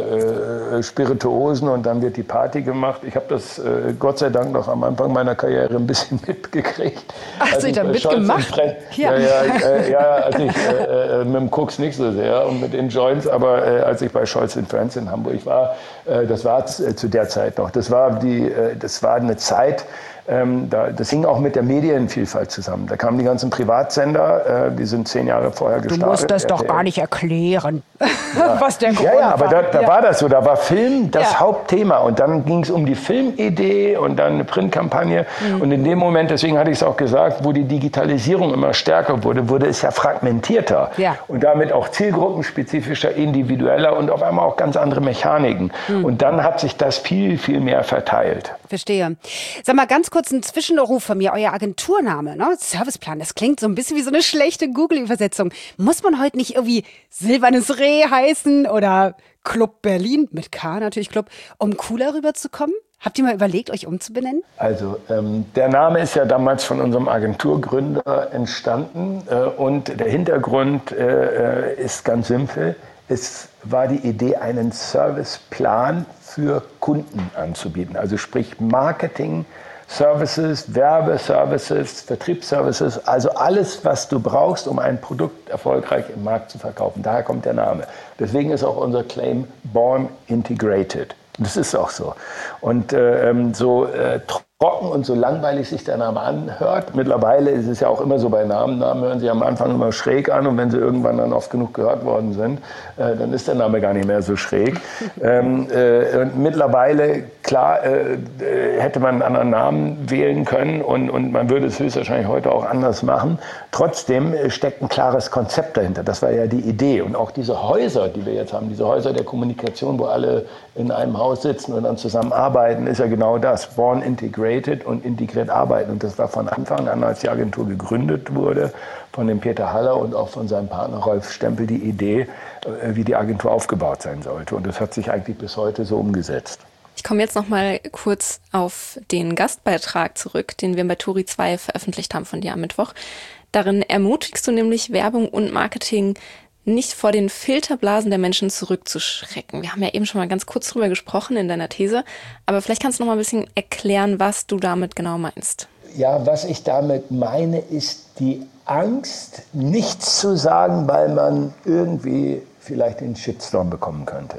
äh, Spirituosen und dann wird die Party gemacht. Ich habe das äh, Gott sei Dank noch am Anfang meiner Karriere ein bisschen mitgekriegt. Ach, so, dann mitgemacht? Ja, ja, äh, ja, als ich äh, äh, mit dem Koks nicht so sehr und mit den Joints, aber äh, als ich bei Scholz and Friends in Hamburg war, äh, das war äh, zu der Zeit noch. Das war die, äh, das war eine Zeit. Ähm, da, das hing auch mit der Medienvielfalt zusammen. Da kamen die ganzen Privatsender, äh, die sind zehn Jahre vorher gestartet. Du musst das doch gar nicht erklären, ja. was der Grund Ja, ja, aber da, da ja. war das so. Da war Film das ja. Hauptthema. Und dann ging es um die Filmidee und dann eine Printkampagne. Mhm. Und in dem Moment, deswegen hatte ich es auch gesagt, wo die Digitalisierung immer stärker wurde, wurde es ja fragmentierter. Ja. Und damit auch zielgruppenspezifischer, individueller und auf einmal auch ganz andere Mechaniken. Mhm. Und dann hat sich das viel, viel mehr verteilt. Verstehe. Sag mal, ganz kurz ein Zwischenruf von mir. Euer Agenturname, ne? Serviceplan, das klingt so ein bisschen wie so eine schlechte Google-Übersetzung. Muss man heute nicht irgendwie Silbernes Reh heißen oder Club Berlin, mit K natürlich Club, um cooler rüberzukommen? Habt ihr mal überlegt, euch umzubenennen? Also ähm, der Name ist ja damals von unserem Agenturgründer entstanden äh, und der Hintergrund äh, ist ganz simpel. Es war die Idee, einen Serviceplan für Kunden anzubieten. Also sprich Marketing, Services, Werbeservices, Vertriebsservices, also alles, was du brauchst, um ein Produkt erfolgreich im Markt zu verkaufen. Daher kommt der Name. Deswegen ist auch unser Claim Born Integrated. Das ist auch so. Und äh, so äh, trocken und so langweilig sich der Name anhört. Mittlerweile ist es ja auch immer so bei Namen. Namen hören sich am Anfang immer schräg an und wenn sie irgendwann dann oft genug gehört worden sind, äh, dann ist der Name gar nicht mehr so schräg. ähm, äh, und mittlerweile, klar, äh, hätte man einen anderen Namen wählen können und, und man würde es höchstwahrscheinlich heute auch anders machen. Trotzdem steckt ein klares Konzept dahinter. Das war ja die Idee. Und auch diese Häuser, die wir jetzt haben, diese Häuser der Kommunikation, wo alle in einem Haus sitzen und dann zusammen arbeiten, ist ja genau das. Born Integrated und integriert arbeiten. Und das war von Anfang an, als die Agentur gegründet wurde, von dem Peter Haller und auch von seinem Partner Rolf Stempel die Idee, wie die Agentur aufgebaut sein sollte. Und das hat sich eigentlich bis heute so umgesetzt. Ich komme jetzt noch mal kurz auf den Gastbeitrag zurück, den wir bei Turi zwei veröffentlicht haben von dir am Mittwoch. Darin ermutigst du nämlich Werbung und Marketing nicht vor den Filterblasen der Menschen zurückzuschrecken. Wir haben ja eben schon mal ganz kurz drüber gesprochen in deiner These, aber vielleicht kannst du noch mal ein bisschen erklären, was du damit genau meinst. Ja, was ich damit meine, ist die Angst, nichts zu sagen, weil man irgendwie vielleicht den Shitstorm bekommen könnte.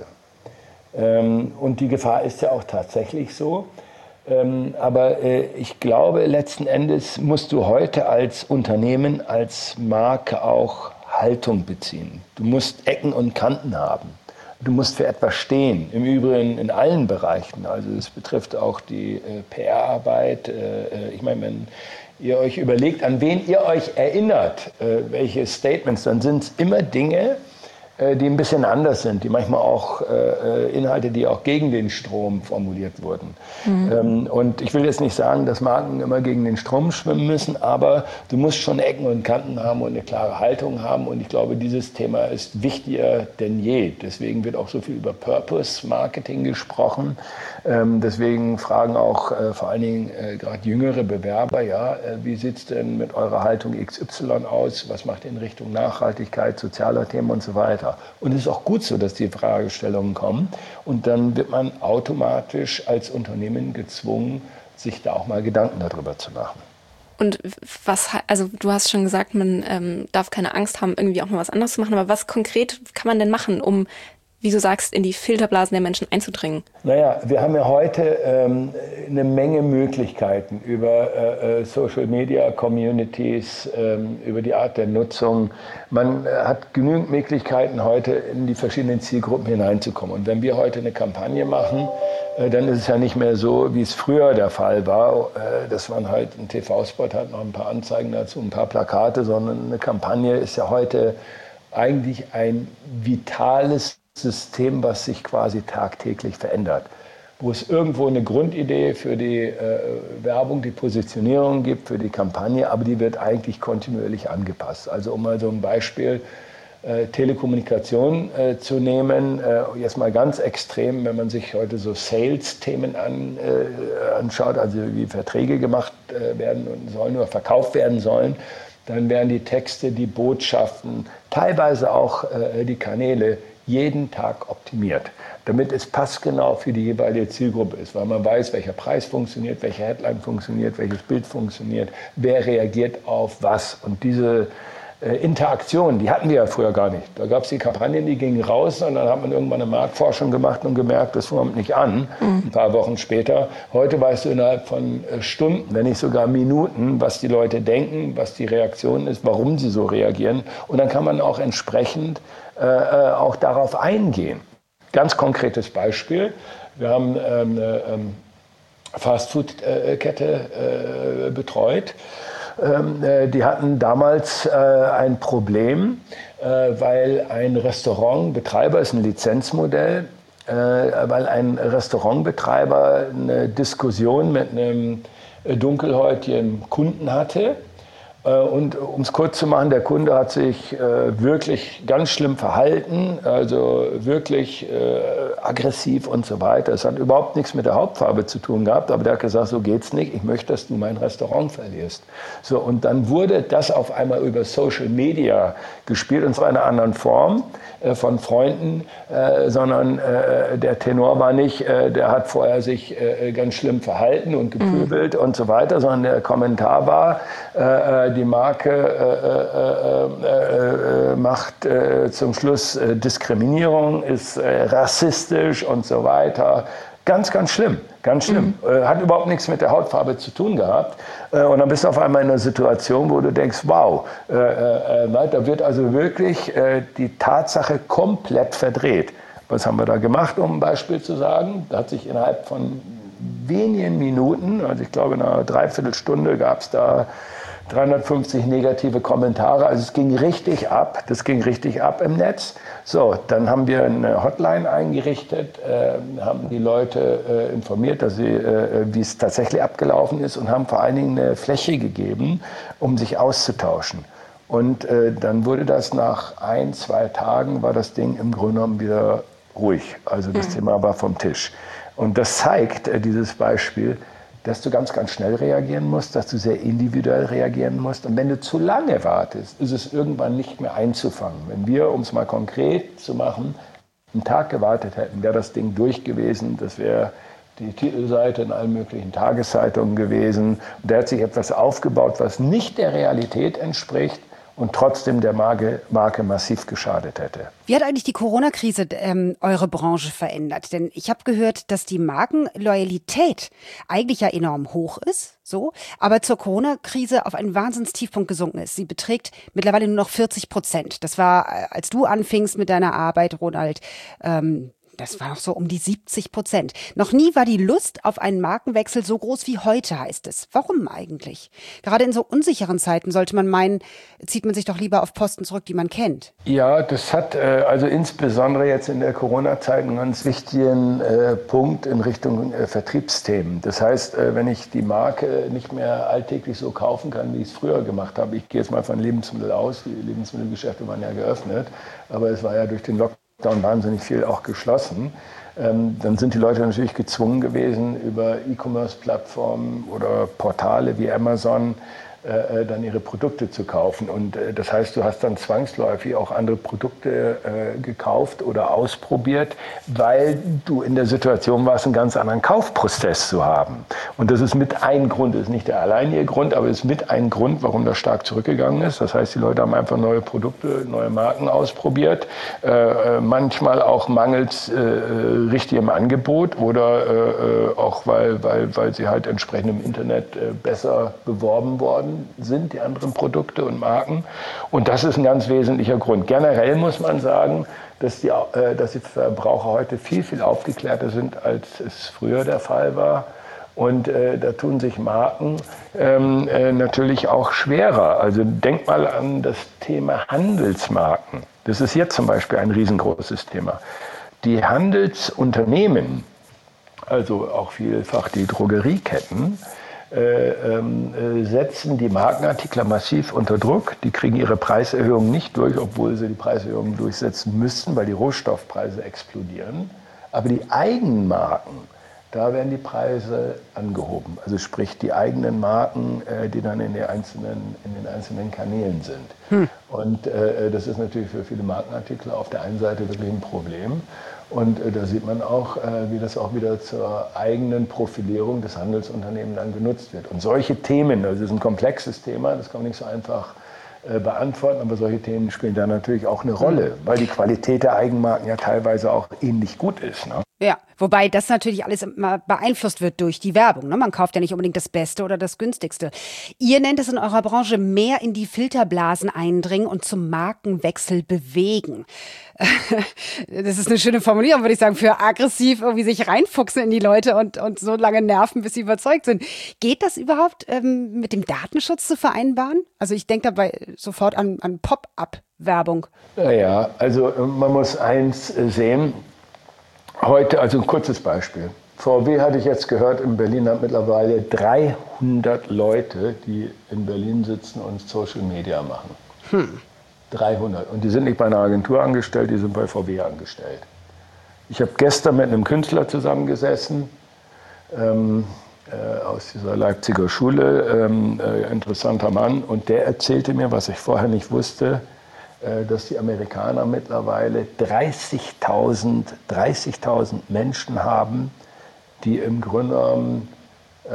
Ähm, und die Gefahr ist ja auch tatsächlich so. Ähm, aber äh, ich glaube, letzten Endes musst du heute als Unternehmen, als Marke auch Haltung beziehen. Du musst Ecken und Kanten haben. Du musst für etwas stehen, im Übrigen in allen Bereichen. Also es betrifft auch die äh, P R-Arbeit. Äh, ich meine, wenn ihr euch überlegt, an wen ihr euch erinnert, äh, welche Statements, dann sind es immer Dinge, äh, die ein bisschen anders sind, die manchmal auch äh, Inhalte, die auch gegen den Strom formuliert wurden. Mhm. Ähm, und ich will jetzt nicht sagen, dass Marken immer gegen den Strom schwimmen müssen, aber du musst schon Ecken und Kanten haben und eine klare Haltung haben. Und ich glaube, dieses Thema ist wichtiger denn je. Deswegen wird auch so viel über Purpose-Marketing gesprochen. Ähm, deswegen fragen auch äh, vor allen Dingen äh, gerade jüngere Bewerber, ja, äh, wie sieht es denn mit eurer Haltung X Y aus? Was macht ihr in Richtung Nachhaltigkeit, sozialer Themen und so weiter? Und es ist auch gut so, dass die Fragestellungen kommen. Und dann wird man automatisch als Unternehmen gezwungen, sich da auch mal Gedanken darüber zu machen. Und was, also du hast schon gesagt, man ähm, darf keine Angst haben, irgendwie auch mal was anderes zu machen. Aber was konkret kann man denn machen, um, wie du sagst, in die Filterblasen der Menschen einzudringen? Naja, wir haben ja heute ähm, eine Menge Möglichkeiten über äh, Social Media Communities, ähm, über die Art der Nutzung. Man äh, hat genügend Möglichkeiten, heute in die verschiedenen Zielgruppen hineinzukommen. Und wenn wir heute eine Kampagne machen, äh, dann ist es ja nicht mehr so, wie es früher der Fall war, äh, dass man halt einen T V-Spot hat, noch ein paar Anzeigen dazu, ein paar Plakate, sondern eine Kampagne ist ja heute eigentlich ein vitales System, was sich quasi tagtäglich verändert, wo es irgendwo eine Grundidee für die äh, Werbung, die Positionierung gibt, für die Kampagne, aber die wird eigentlich kontinuierlich angepasst. Also um mal so ein Beispiel äh, Telekommunikation äh, zu nehmen, äh, jetzt mal ganz extrem, wenn man sich heute so Sales-Themen an, äh, anschaut, also wie Verträge gemacht äh, werden und sollen oder verkauft werden sollen, dann werden die Texte, die Botschaften, teilweise auch äh, die Kanäle jeden Tag optimiert, damit es passgenau für die jeweilige Zielgruppe ist, weil man weiß, welcher Preis funktioniert, welche Headline funktioniert, welches Bild funktioniert, wer reagiert auf was. Und diese äh, Interaktion, die hatten wir ja früher gar nicht. Da gab es die Kampagnen, die gingen raus und dann hat man irgendwann eine Marktforschung gemacht und gemerkt, das kommt nicht an, mhm. ein paar Wochen später. Heute weißt du innerhalb von äh, Stunden, wenn nicht sogar Minuten, was die Leute denken, was die Reaktion ist, warum sie so reagieren. Und dann kann man auch entsprechend Äh, auch darauf eingehen. Ganz konkretes Beispiel. Wir haben ähm, eine ähm, Fastfood-Kette äh, betreut. Ähm, äh, die hatten damals äh, ein Problem, äh, weil ein Restaurantbetreiber, ist ein Lizenzmodell, äh, weil ein Restaurantbetreiber eine Diskussion mit einem dunkelhäutigen Kunden hatte. Und um es kurz zu machen, der Kunde hat sich äh, wirklich ganz schlimm verhalten, also wirklich äh, aggressiv und so weiter. Es hat überhaupt nichts mit der Hauptfarbe zu tun gehabt, aber der hat gesagt, so geht's nicht, ich möchte, dass du mein Restaurant verlierst. So, und dann wurde das auf einmal über Social Media gespielt, und zwar in einer anderen Form äh, von Freunden, äh, sondern äh, der Tenor war nicht, äh, der hat vorher sich äh, ganz schlimm verhalten und gepöbelt mhm. und so weiter, sondern der Kommentar war, äh, die Marke äh, äh, äh, macht äh, zum Schluss äh, Diskriminierung, ist äh, rassistisch und so weiter. Ganz, ganz schlimm, ganz schlimm. Mhm. Äh, hat überhaupt nichts mit der Hautfarbe zu tun gehabt. Äh, und dann bist du auf einmal in einer Situation, wo du denkst, wow, äh, äh, da wird also wirklich äh, die Tatsache komplett verdreht. Was haben wir da gemacht, um ein Beispiel zu sagen? Da hat sich innerhalb von wenigen Minuten, also ich glaube in einer Dreiviertelstunde gab es da dreihundertfünfzig negative Kommentare, also es ging richtig ab, das ging richtig ab im Netz. So, dann haben wir eine Hotline eingerichtet, äh, haben die Leute äh, informiert, dass sie, äh, wie es tatsächlich abgelaufen ist, und haben vor allen Dingen eine Fläche gegeben, um sich auszutauschen. Und äh, dann wurde das nach ein, zwei Tagen, war das Ding im Grunde genommen wieder ruhig. Also das mhm. Thema war vom Tisch. Und das zeigt, äh, dieses Beispiel, dass du ganz, ganz schnell reagieren musst, dass du sehr individuell reagieren musst. Und wenn du zu lange wartest, ist es irgendwann nicht mehr einzufangen. Wenn wir, um es mal konkret zu machen, einen Tag gewartet hätten, wäre das Ding durch gewesen. Das wäre die Titelseite in allen möglichen Tageszeitungen gewesen. Und da hat sich etwas aufgebaut, was nicht der Realität entspricht. und trotzdem der Marke, Marke massiv geschadet hätte. Wie hat eigentlich die Corona-Krise ähm, eure Branche verändert? Denn ich habe gehört, dass die Markenloyalität eigentlich ja enorm hoch ist, so, aber zur Corona-Krise auf einen Wahnsinnstiefpunkt gesunken ist. Sie beträgt mittlerweile nur noch vierzig Prozent. Das war, als du anfingst mit deiner Arbeit, Ronald, ähm, das war noch so um die siebzig Prozent. Noch nie war die Lust auf einen Markenwechsel so groß wie heute, heißt es. Warum eigentlich? Gerade in so unsicheren Zeiten sollte man meinen, zieht man sich doch lieber auf Posten zurück, die man kennt. Ja, das hat äh, also insbesondere jetzt in der Corona-Zeit einen ganz wichtigen äh, Punkt in Richtung äh, Vertriebsthemen. Das heißt, äh, wenn ich die Marke nicht mehr alltäglich so kaufen kann, wie ich es früher gemacht habe, ich gehe jetzt mal von Lebensmitteln aus, die Lebensmittelgeschäfte waren ja geöffnet, aber es war ja durch den Lockdown Lockdown wahnsinnig viel auch geschlossen. Ähm, dann sind die Leute natürlich gezwungen gewesen, über E-Commerce-Plattformen oder Portale wie Amazon äh, dann ihre Produkte zu kaufen. Und äh, das heißt, du hast dann zwangsläufig auch andere Produkte äh, gekauft oder ausprobiert, weil du in der Situation warst, einen ganz anderen Kaufprozess zu haben. Und das ist mit ein Grund, das ist nicht der alleinige Grund, aber es ist mit ein Grund, warum das stark zurückgegangen ist. Das heißt, die Leute haben einfach neue Produkte, neue Marken ausprobiert, äh, manchmal auch mangels äh, richtigem Angebot oder äh, auch, weil, weil, weil sie halt entsprechend im Internet äh, besser beworben worden sind, die anderen Produkte und Marken. Und das ist ein ganz wesentlicher Grund. Generell muss man sagen, dass die, äh, dass die Verbraucher heute viel, viel aufgeklärter sind, als es früher der Fall war. Und äh, da tun sich Marken ähm, äh, natürlich auch schwerer. Also denk mal an das Thema Handelsmarken. Das ist jetzt zum Beispiel ein riesengroßes Thema. Die Handelsunternehmen, also auch vielfach die Drogerieketten, Äh, äh, setzen die Markenartikler massiv unter Druck. Die kriegen ihre Preiserhöhungen nicht durch, obwohl sie die Preiserhöhungen durchsetzen müssten, weil die Rohstoffpreise explodieren. Aber die eigenen Marken, da werden die Preise angehoben. Also sprich die eigenen Marken, äh, die dann in, die einzelnen, in den einzelnen Kanälen sind. Hm. Und äh, das ist natürlich für viele Markenartikler auf der einen Seite wirklich ein Problem. Und äh, da sieht man auch, äh, wie das auch wieder zur eigenen Profilierung des Handelsunternehmens dann genutzt wird. Und solche Themen, also das ist ein komplexes Thema, das kann man nicht so einfach äh, beantworten, aber solche Themen spielen da natürlich auch eine Rolle, weil die Qualität der Eigenmarken ja teilweise auch ähnlich gut ist, ne? Ja, wobei das natürlich alles immer beeinflusst wird durch die Werbung, ne? Man kauft ja nicht unbedingt das Beste oder das Günstigste. Ihr nennt es in eurer Branche mehr in die Filterblasen eindringen und zum Markenwechsel bewegen. Das ist eine schöne Formulierung, würde ich sagen, für aggressiv irgendwie sich reinfuchsen in die Leute und, und so lange nerven, bis sie überzeugt sind. Geht das überhaupt ähm, mit dem Datenschutz zu vereinbaren? Also ich denke dabei sofort an, an Pop-up-Werbung. Naja, also man muss eins sehen. Heute, also ein kurzes Beispiel. V W hatte ich jetzt gehört, in Berlin hat mittlerweile dreihundert Leute, die in Berlin sitzen und Social Media machen. Hm. dreihundert. Und die sind nicht bei einer Agentur angestellt, die sind bei V W angestellt. Ich habe gestern mit einem Künstler zusammengesessen, ähm, äh, aus dieser Leipziger Schule, ähm, äh, interessanter Mann, und der erzählte mir, was ich vorher nicht wusste, dass die Amerikaner mittlerweile dreißigtausend Menschen haben, die im Grunde genommen äh,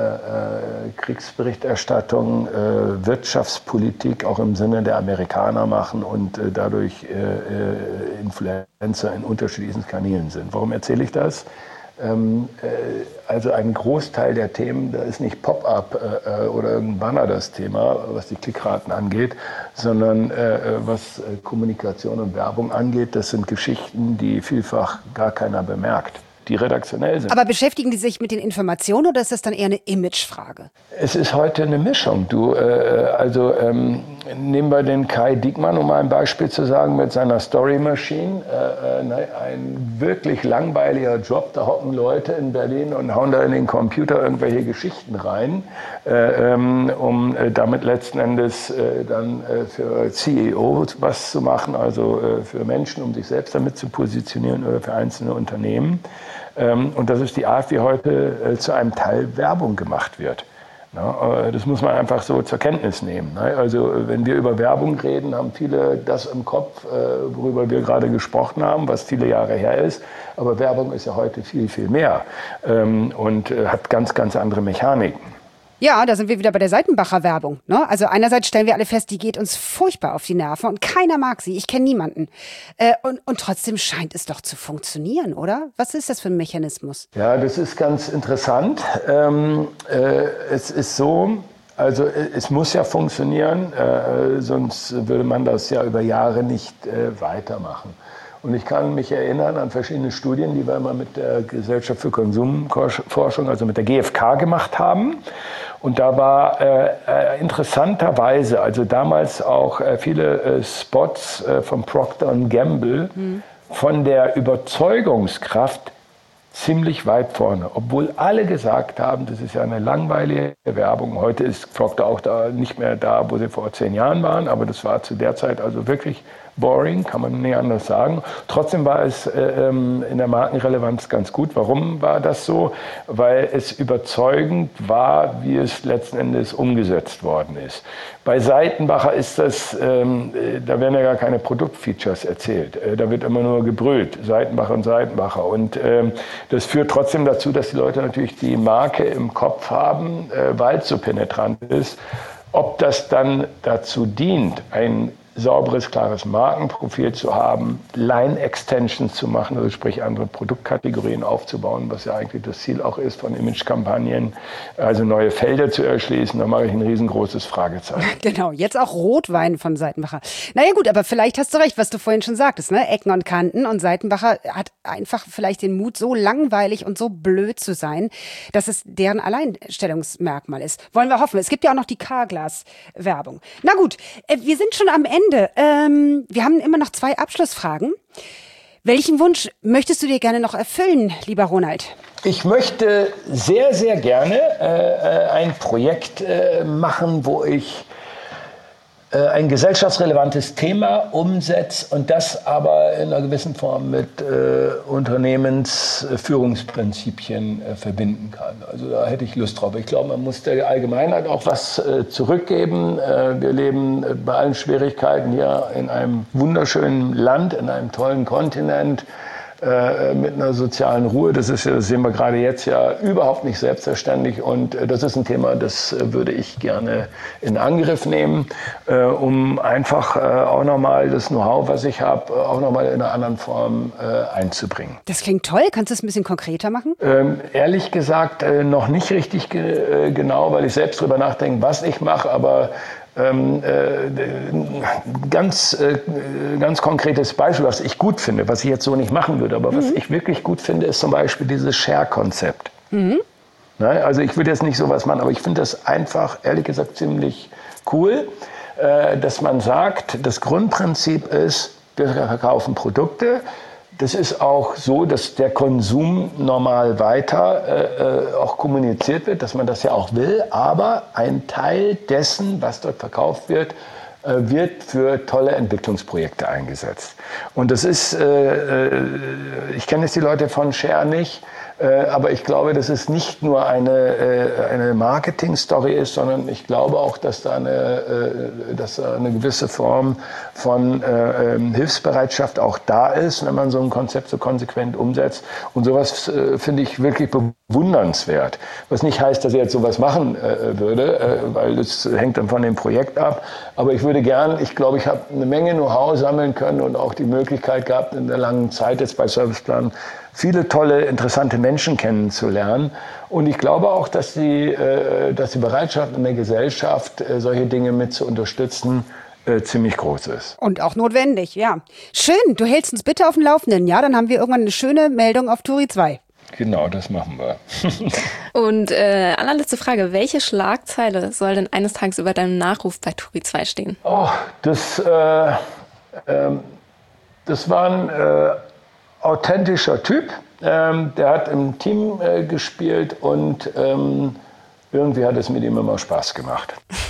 Kriegsberichterstattung, äh, Wirtschaftspolitik auch im Sinne der Amerikaner machen und äh, dadurch äh, Influencer in unterschiedlichen Kanälen sind. Warum erzähle ich das? Ähm, äh, also ein Großteil der Themen, da ist nicht Pop-up äh, oder irgendein Banner das Thema, was die Klickraten angeht, sondern äh, was äh, Kommunikation und Werbung angeht, das sind Geschichten, die vielfach gar keiner bemerkt, die redaktionell sind. Aber beschäftigen die sich mit den Informationen oder ist das dann eher eine Imagefrage? Es ist heute eine Mischung. Du, äh, also ähm, nehmen wir den Kai Diekmann, um mal ein Beispiel zu sagen, mit seiner Story Machine. Äh, äh, ein wirklich langweiliger Job. Da hocken Leute in Berlin und hauen da in den Computer irgendwelche Geschichten rein, äh, ähm, um äh, damit letzten Endes äh, dann äh, für C E O was zu machen, also äh, für Menschen, um sich selbst damit zu positionieren oder für einzelne Unternehmen. Ähm, und das ist die Art, wie heute äh, zu einem Teil Werbung gemacht wird. Na, das muss man einfach so zur Kenntnis nehmen. Also wenn wir über Werbung reden, haben viele das im Kopf, worüber wir gerade gesprochen haben, was viele Jahre her ist. Aber Werbung ist ja heute viel, viel mehr und hat ganz, ganz andere Mechaniken. Ja, da sind wir wieder bei der Seitenbacher Werbung. Ne? Also einerseits stellen wir alle fest, die geht uns furchtbar auf die Nerven und keiner mag sie. Ich kenne niemanden. Äh, und, und trotzdem scheint es doch zu funktionieren, oder? Was ist das für ein Mechanismus? Ja, das ist ganz interessant. Ähm, äh, es ist so, also es muss ja funktionieren, äh, sonst würde man das ja über Jahre nicht äh, weitermachen. Und ich kann mich erinnern an verschiedene Studien, die wir immer mit der Gesellschaft für Konsumforschung, also mit der G F K gemacht haben. Und da war äh, interessanterweise, also damals auch äh, viele äh, Spots äh, von Procter und Gamble mhm. von der Überzeugungskraft ziemlich weit vorne. Obwohl alle gesagt haben, das ist ja eine langweilige Werbung. Heute ist Procter auch da nicht mehr da, wo sie vor zehn Jahren waren, aber das war zu der Zeit also wirklich boring, kann man nicht anders sagen. Trotzdem war es äh, in der Markenrelevanz ganz gut. Warum war das so? Weil es überzeugend war, wie es letzten Endes umgesetzt worden ist. Bei Seitenbacher ist das, ähm, da werden ja gar keine Produktfeatures erzählt. Äh, da wird immer nur gebrüllt, Seitenbacher und Seitenbacher. Und ähm, das führt trotzdem dazu, dass die Leute natürlich die Marke im Kopf haben, äh, weil es so penetrant ist. Ob das dann dazu dient, ein sauberes, klares Markenprofil zu haben, Line-Extensions zu machen, also sprich andere Produktkategorien aufzubauen, was ja eigentlich das Ziel auch ist von Imagekampagnen, also neue Felder zu erschließen, da mache ich ein riesengroßes Fragezeichen. Genau, jetzt auch Rotwein von Seitenbacher. Naja gut, aber vielleicht hast du recht, was du vorhin schon sagtest, ne? Ecken und Kanten, und Seitenbacher hat einfach vielleicht den Mut, so langweilig und so blöd zu sein, dass es deren Alleinstellungsmerkmal ist. Wollen wir hoffen. Es gibt ja auch noch die Carglass-Werbung. Na gut, wir sind schon am Ende. Ähm, wir haben immer noch zwei Abschlussfragen. Welchen Wunsch möchtest du dir gerne noch erfüllen, lieber Ronald? Ich möchte sehr, sehr gerne äh, ein Projekt äh, machen, wo ich äh, ein gesellschaftsrelevantes Thema umsetze und das aber in einer gewissen Form mit äh, Unternehmensführungsprinzipien äh, verbinden kann. Also da hätte ich Lust drauf. Ich glaube, man muss der Allgemeinheit auch was äh, zurückgeben. Äh, wir leben äh, bei allen Schwierigkeiten hier in einem wunderschönen Land, in einem tollen Kontinent, äh, mit einer sozialen Ruhe. Das ist, das sehen wir gerade jetzt ja überhaupt nicht selbstverständlich. Und äh, das ist ein Thema, das äh, würde ich gerne in Angriff nehmen, äh, um einfach äh, auch nochmal das Know-how, was ich habe, auch nochmal in einer anderen Form äh, einzubringen. Das klingt toll. Kannst du es ein bisschen konkreter machen? Ähm, ehrlich gesagt äh, noch nicht richtig ge- äh, genau, weil ich selbst drüber nachdenke, was ich mache, aber Ähm, äh, ganz, äh, ganz konkretes Beispiel, was ich gut finde, was ich jetzt so nicht machen würde, aber mhm. was ich wirklich gut finde, ist zum Beispiel dieses Share-Konzept. Mhm. Ne? Also ich würde jetzt nicht sowas machen, aber ich finde das einfach, ehrlich gesagt, ziemlich cool, äh, dass man sagt, das Grundprinzip ist, wir verkaufen Produkte. Das ist auch so, dass der Konsum normal weiter äh, auch kommuniziert wird, dass man das ja auch will. Aber ein Teil dessen, was dort verkauft wird, äh, wird für tolle Entwicklungsprojekte eingesetzt. Und das ist, äh, äh, ich kenne jetzt die Leute von Share nicht, äh, aber ich glaube, dass es nicht nur eine, äh, eine Marketing-Story ist, sondern ich glaube auch, dass da eine, äh, dass da eine gewisse Form von äh, ähm, Hilfsbereitschaft auch da ist, wenn man so ein Konzept so konsequent umsetzt. Und sowas äh, finde ich wirklich bewundernswert. Was nicht heißt, dass ich jetzt sowas machen äh, würde, äh, weil das hängt dann von dem Projekt ab. Aber ich würde gern, ich glaube, ich habe eine Menge Know-how sammeln können und auch die Möglichkeit gehabt, in der langen Zeit jetzt bei Serviceplan viele tolle, interessante Menschen kennenzulernen. Und ich glaube auch, dass die, äh, dass die Bereitschaft in der Gesellschaft, äh, solche Dinge mit zu unterstützen, äh, ziemlich groß ist. Und auch notwendig, ja. Schön, du hältst uns bitte auf dem Laufenden. Ja, dann haben wir irgendwann eine schöne Meldung auf Turi zwei. Genau, das machen wir. Und äh, allerletzte Frage, welche Schlagzeile soll denn eines Tages über deinem Nachruf bei Turi zwei stehen? Oh, das, äh, ähm, das war ein äh, authentischer Typ. Ähm, der hat im Team äh, gespielt und ähm, irgendwie hat es mit ihm immer Spaß gemacht.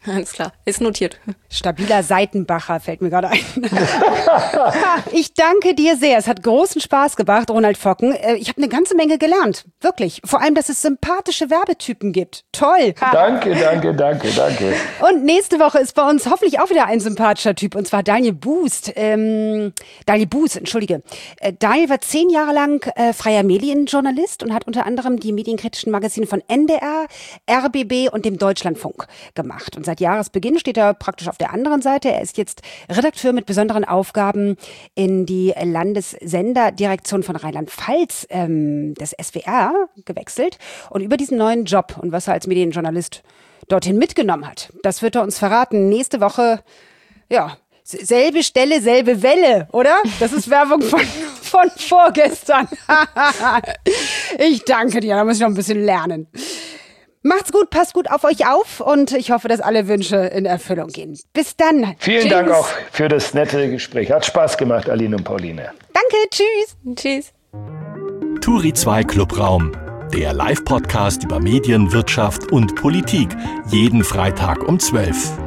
Alles klar, ist notiert. Stabiler Seitenbacher fällt mir gerade ein. Ich danke dir sehr. Es hat großen Spaß gemacht, Ronald Focken. Ich habe eine ganze Menge gelernt. Wirklich. Vor allem, dass es sympathische Werbetypen gibt. Toll. Danke, danke, danke, danke. Und nächste Woche ist bei uns hoffentlich auch wieder ein sympathischer Typ. Und zwar Daniel Boost. Ähm, Daniel Boost, entschuldige. Äh, Daniel war zehn Jahre lang äh, freier Medienjournalist und hat unter anderem die medienkritischen Magazine von N D R, R B B und dem Deutschlandfunk gemacht. Und seit Jahresbeginn steht er praktisch auf der anderen Seite. Er ist jetzt Redakteur mit besonderen Aufgaben in die Landessenderdirektion von Rheinland-Pfalz ähm, des S W R gewechselt. Und über diesen neuen Job und was er als Medienjournalist dorthin mitgenommen hat, das wird er uns verraten. Nächste Woche, ja, selbe Stelle, selbe Welle, oder? Das ist Werbung von, von vorgestern. Ich danke dir, da muss ich noch ein bisschen lernen. Macht's gut, passt gut auf euch auf und ich hoffe, dass alle Wünsche in Erfüllung gehen. Bis dann. Vielen Tschüss. Dank auch für das nette Gespräch. Hat Spaß gemacht, Aline und Pauline. Danke, tschüss. Tschüss. Turi zwei Clubraum, der Live-Podcast über Medien, Wirtschaft und Politik. Jeden Freitag um zwölf.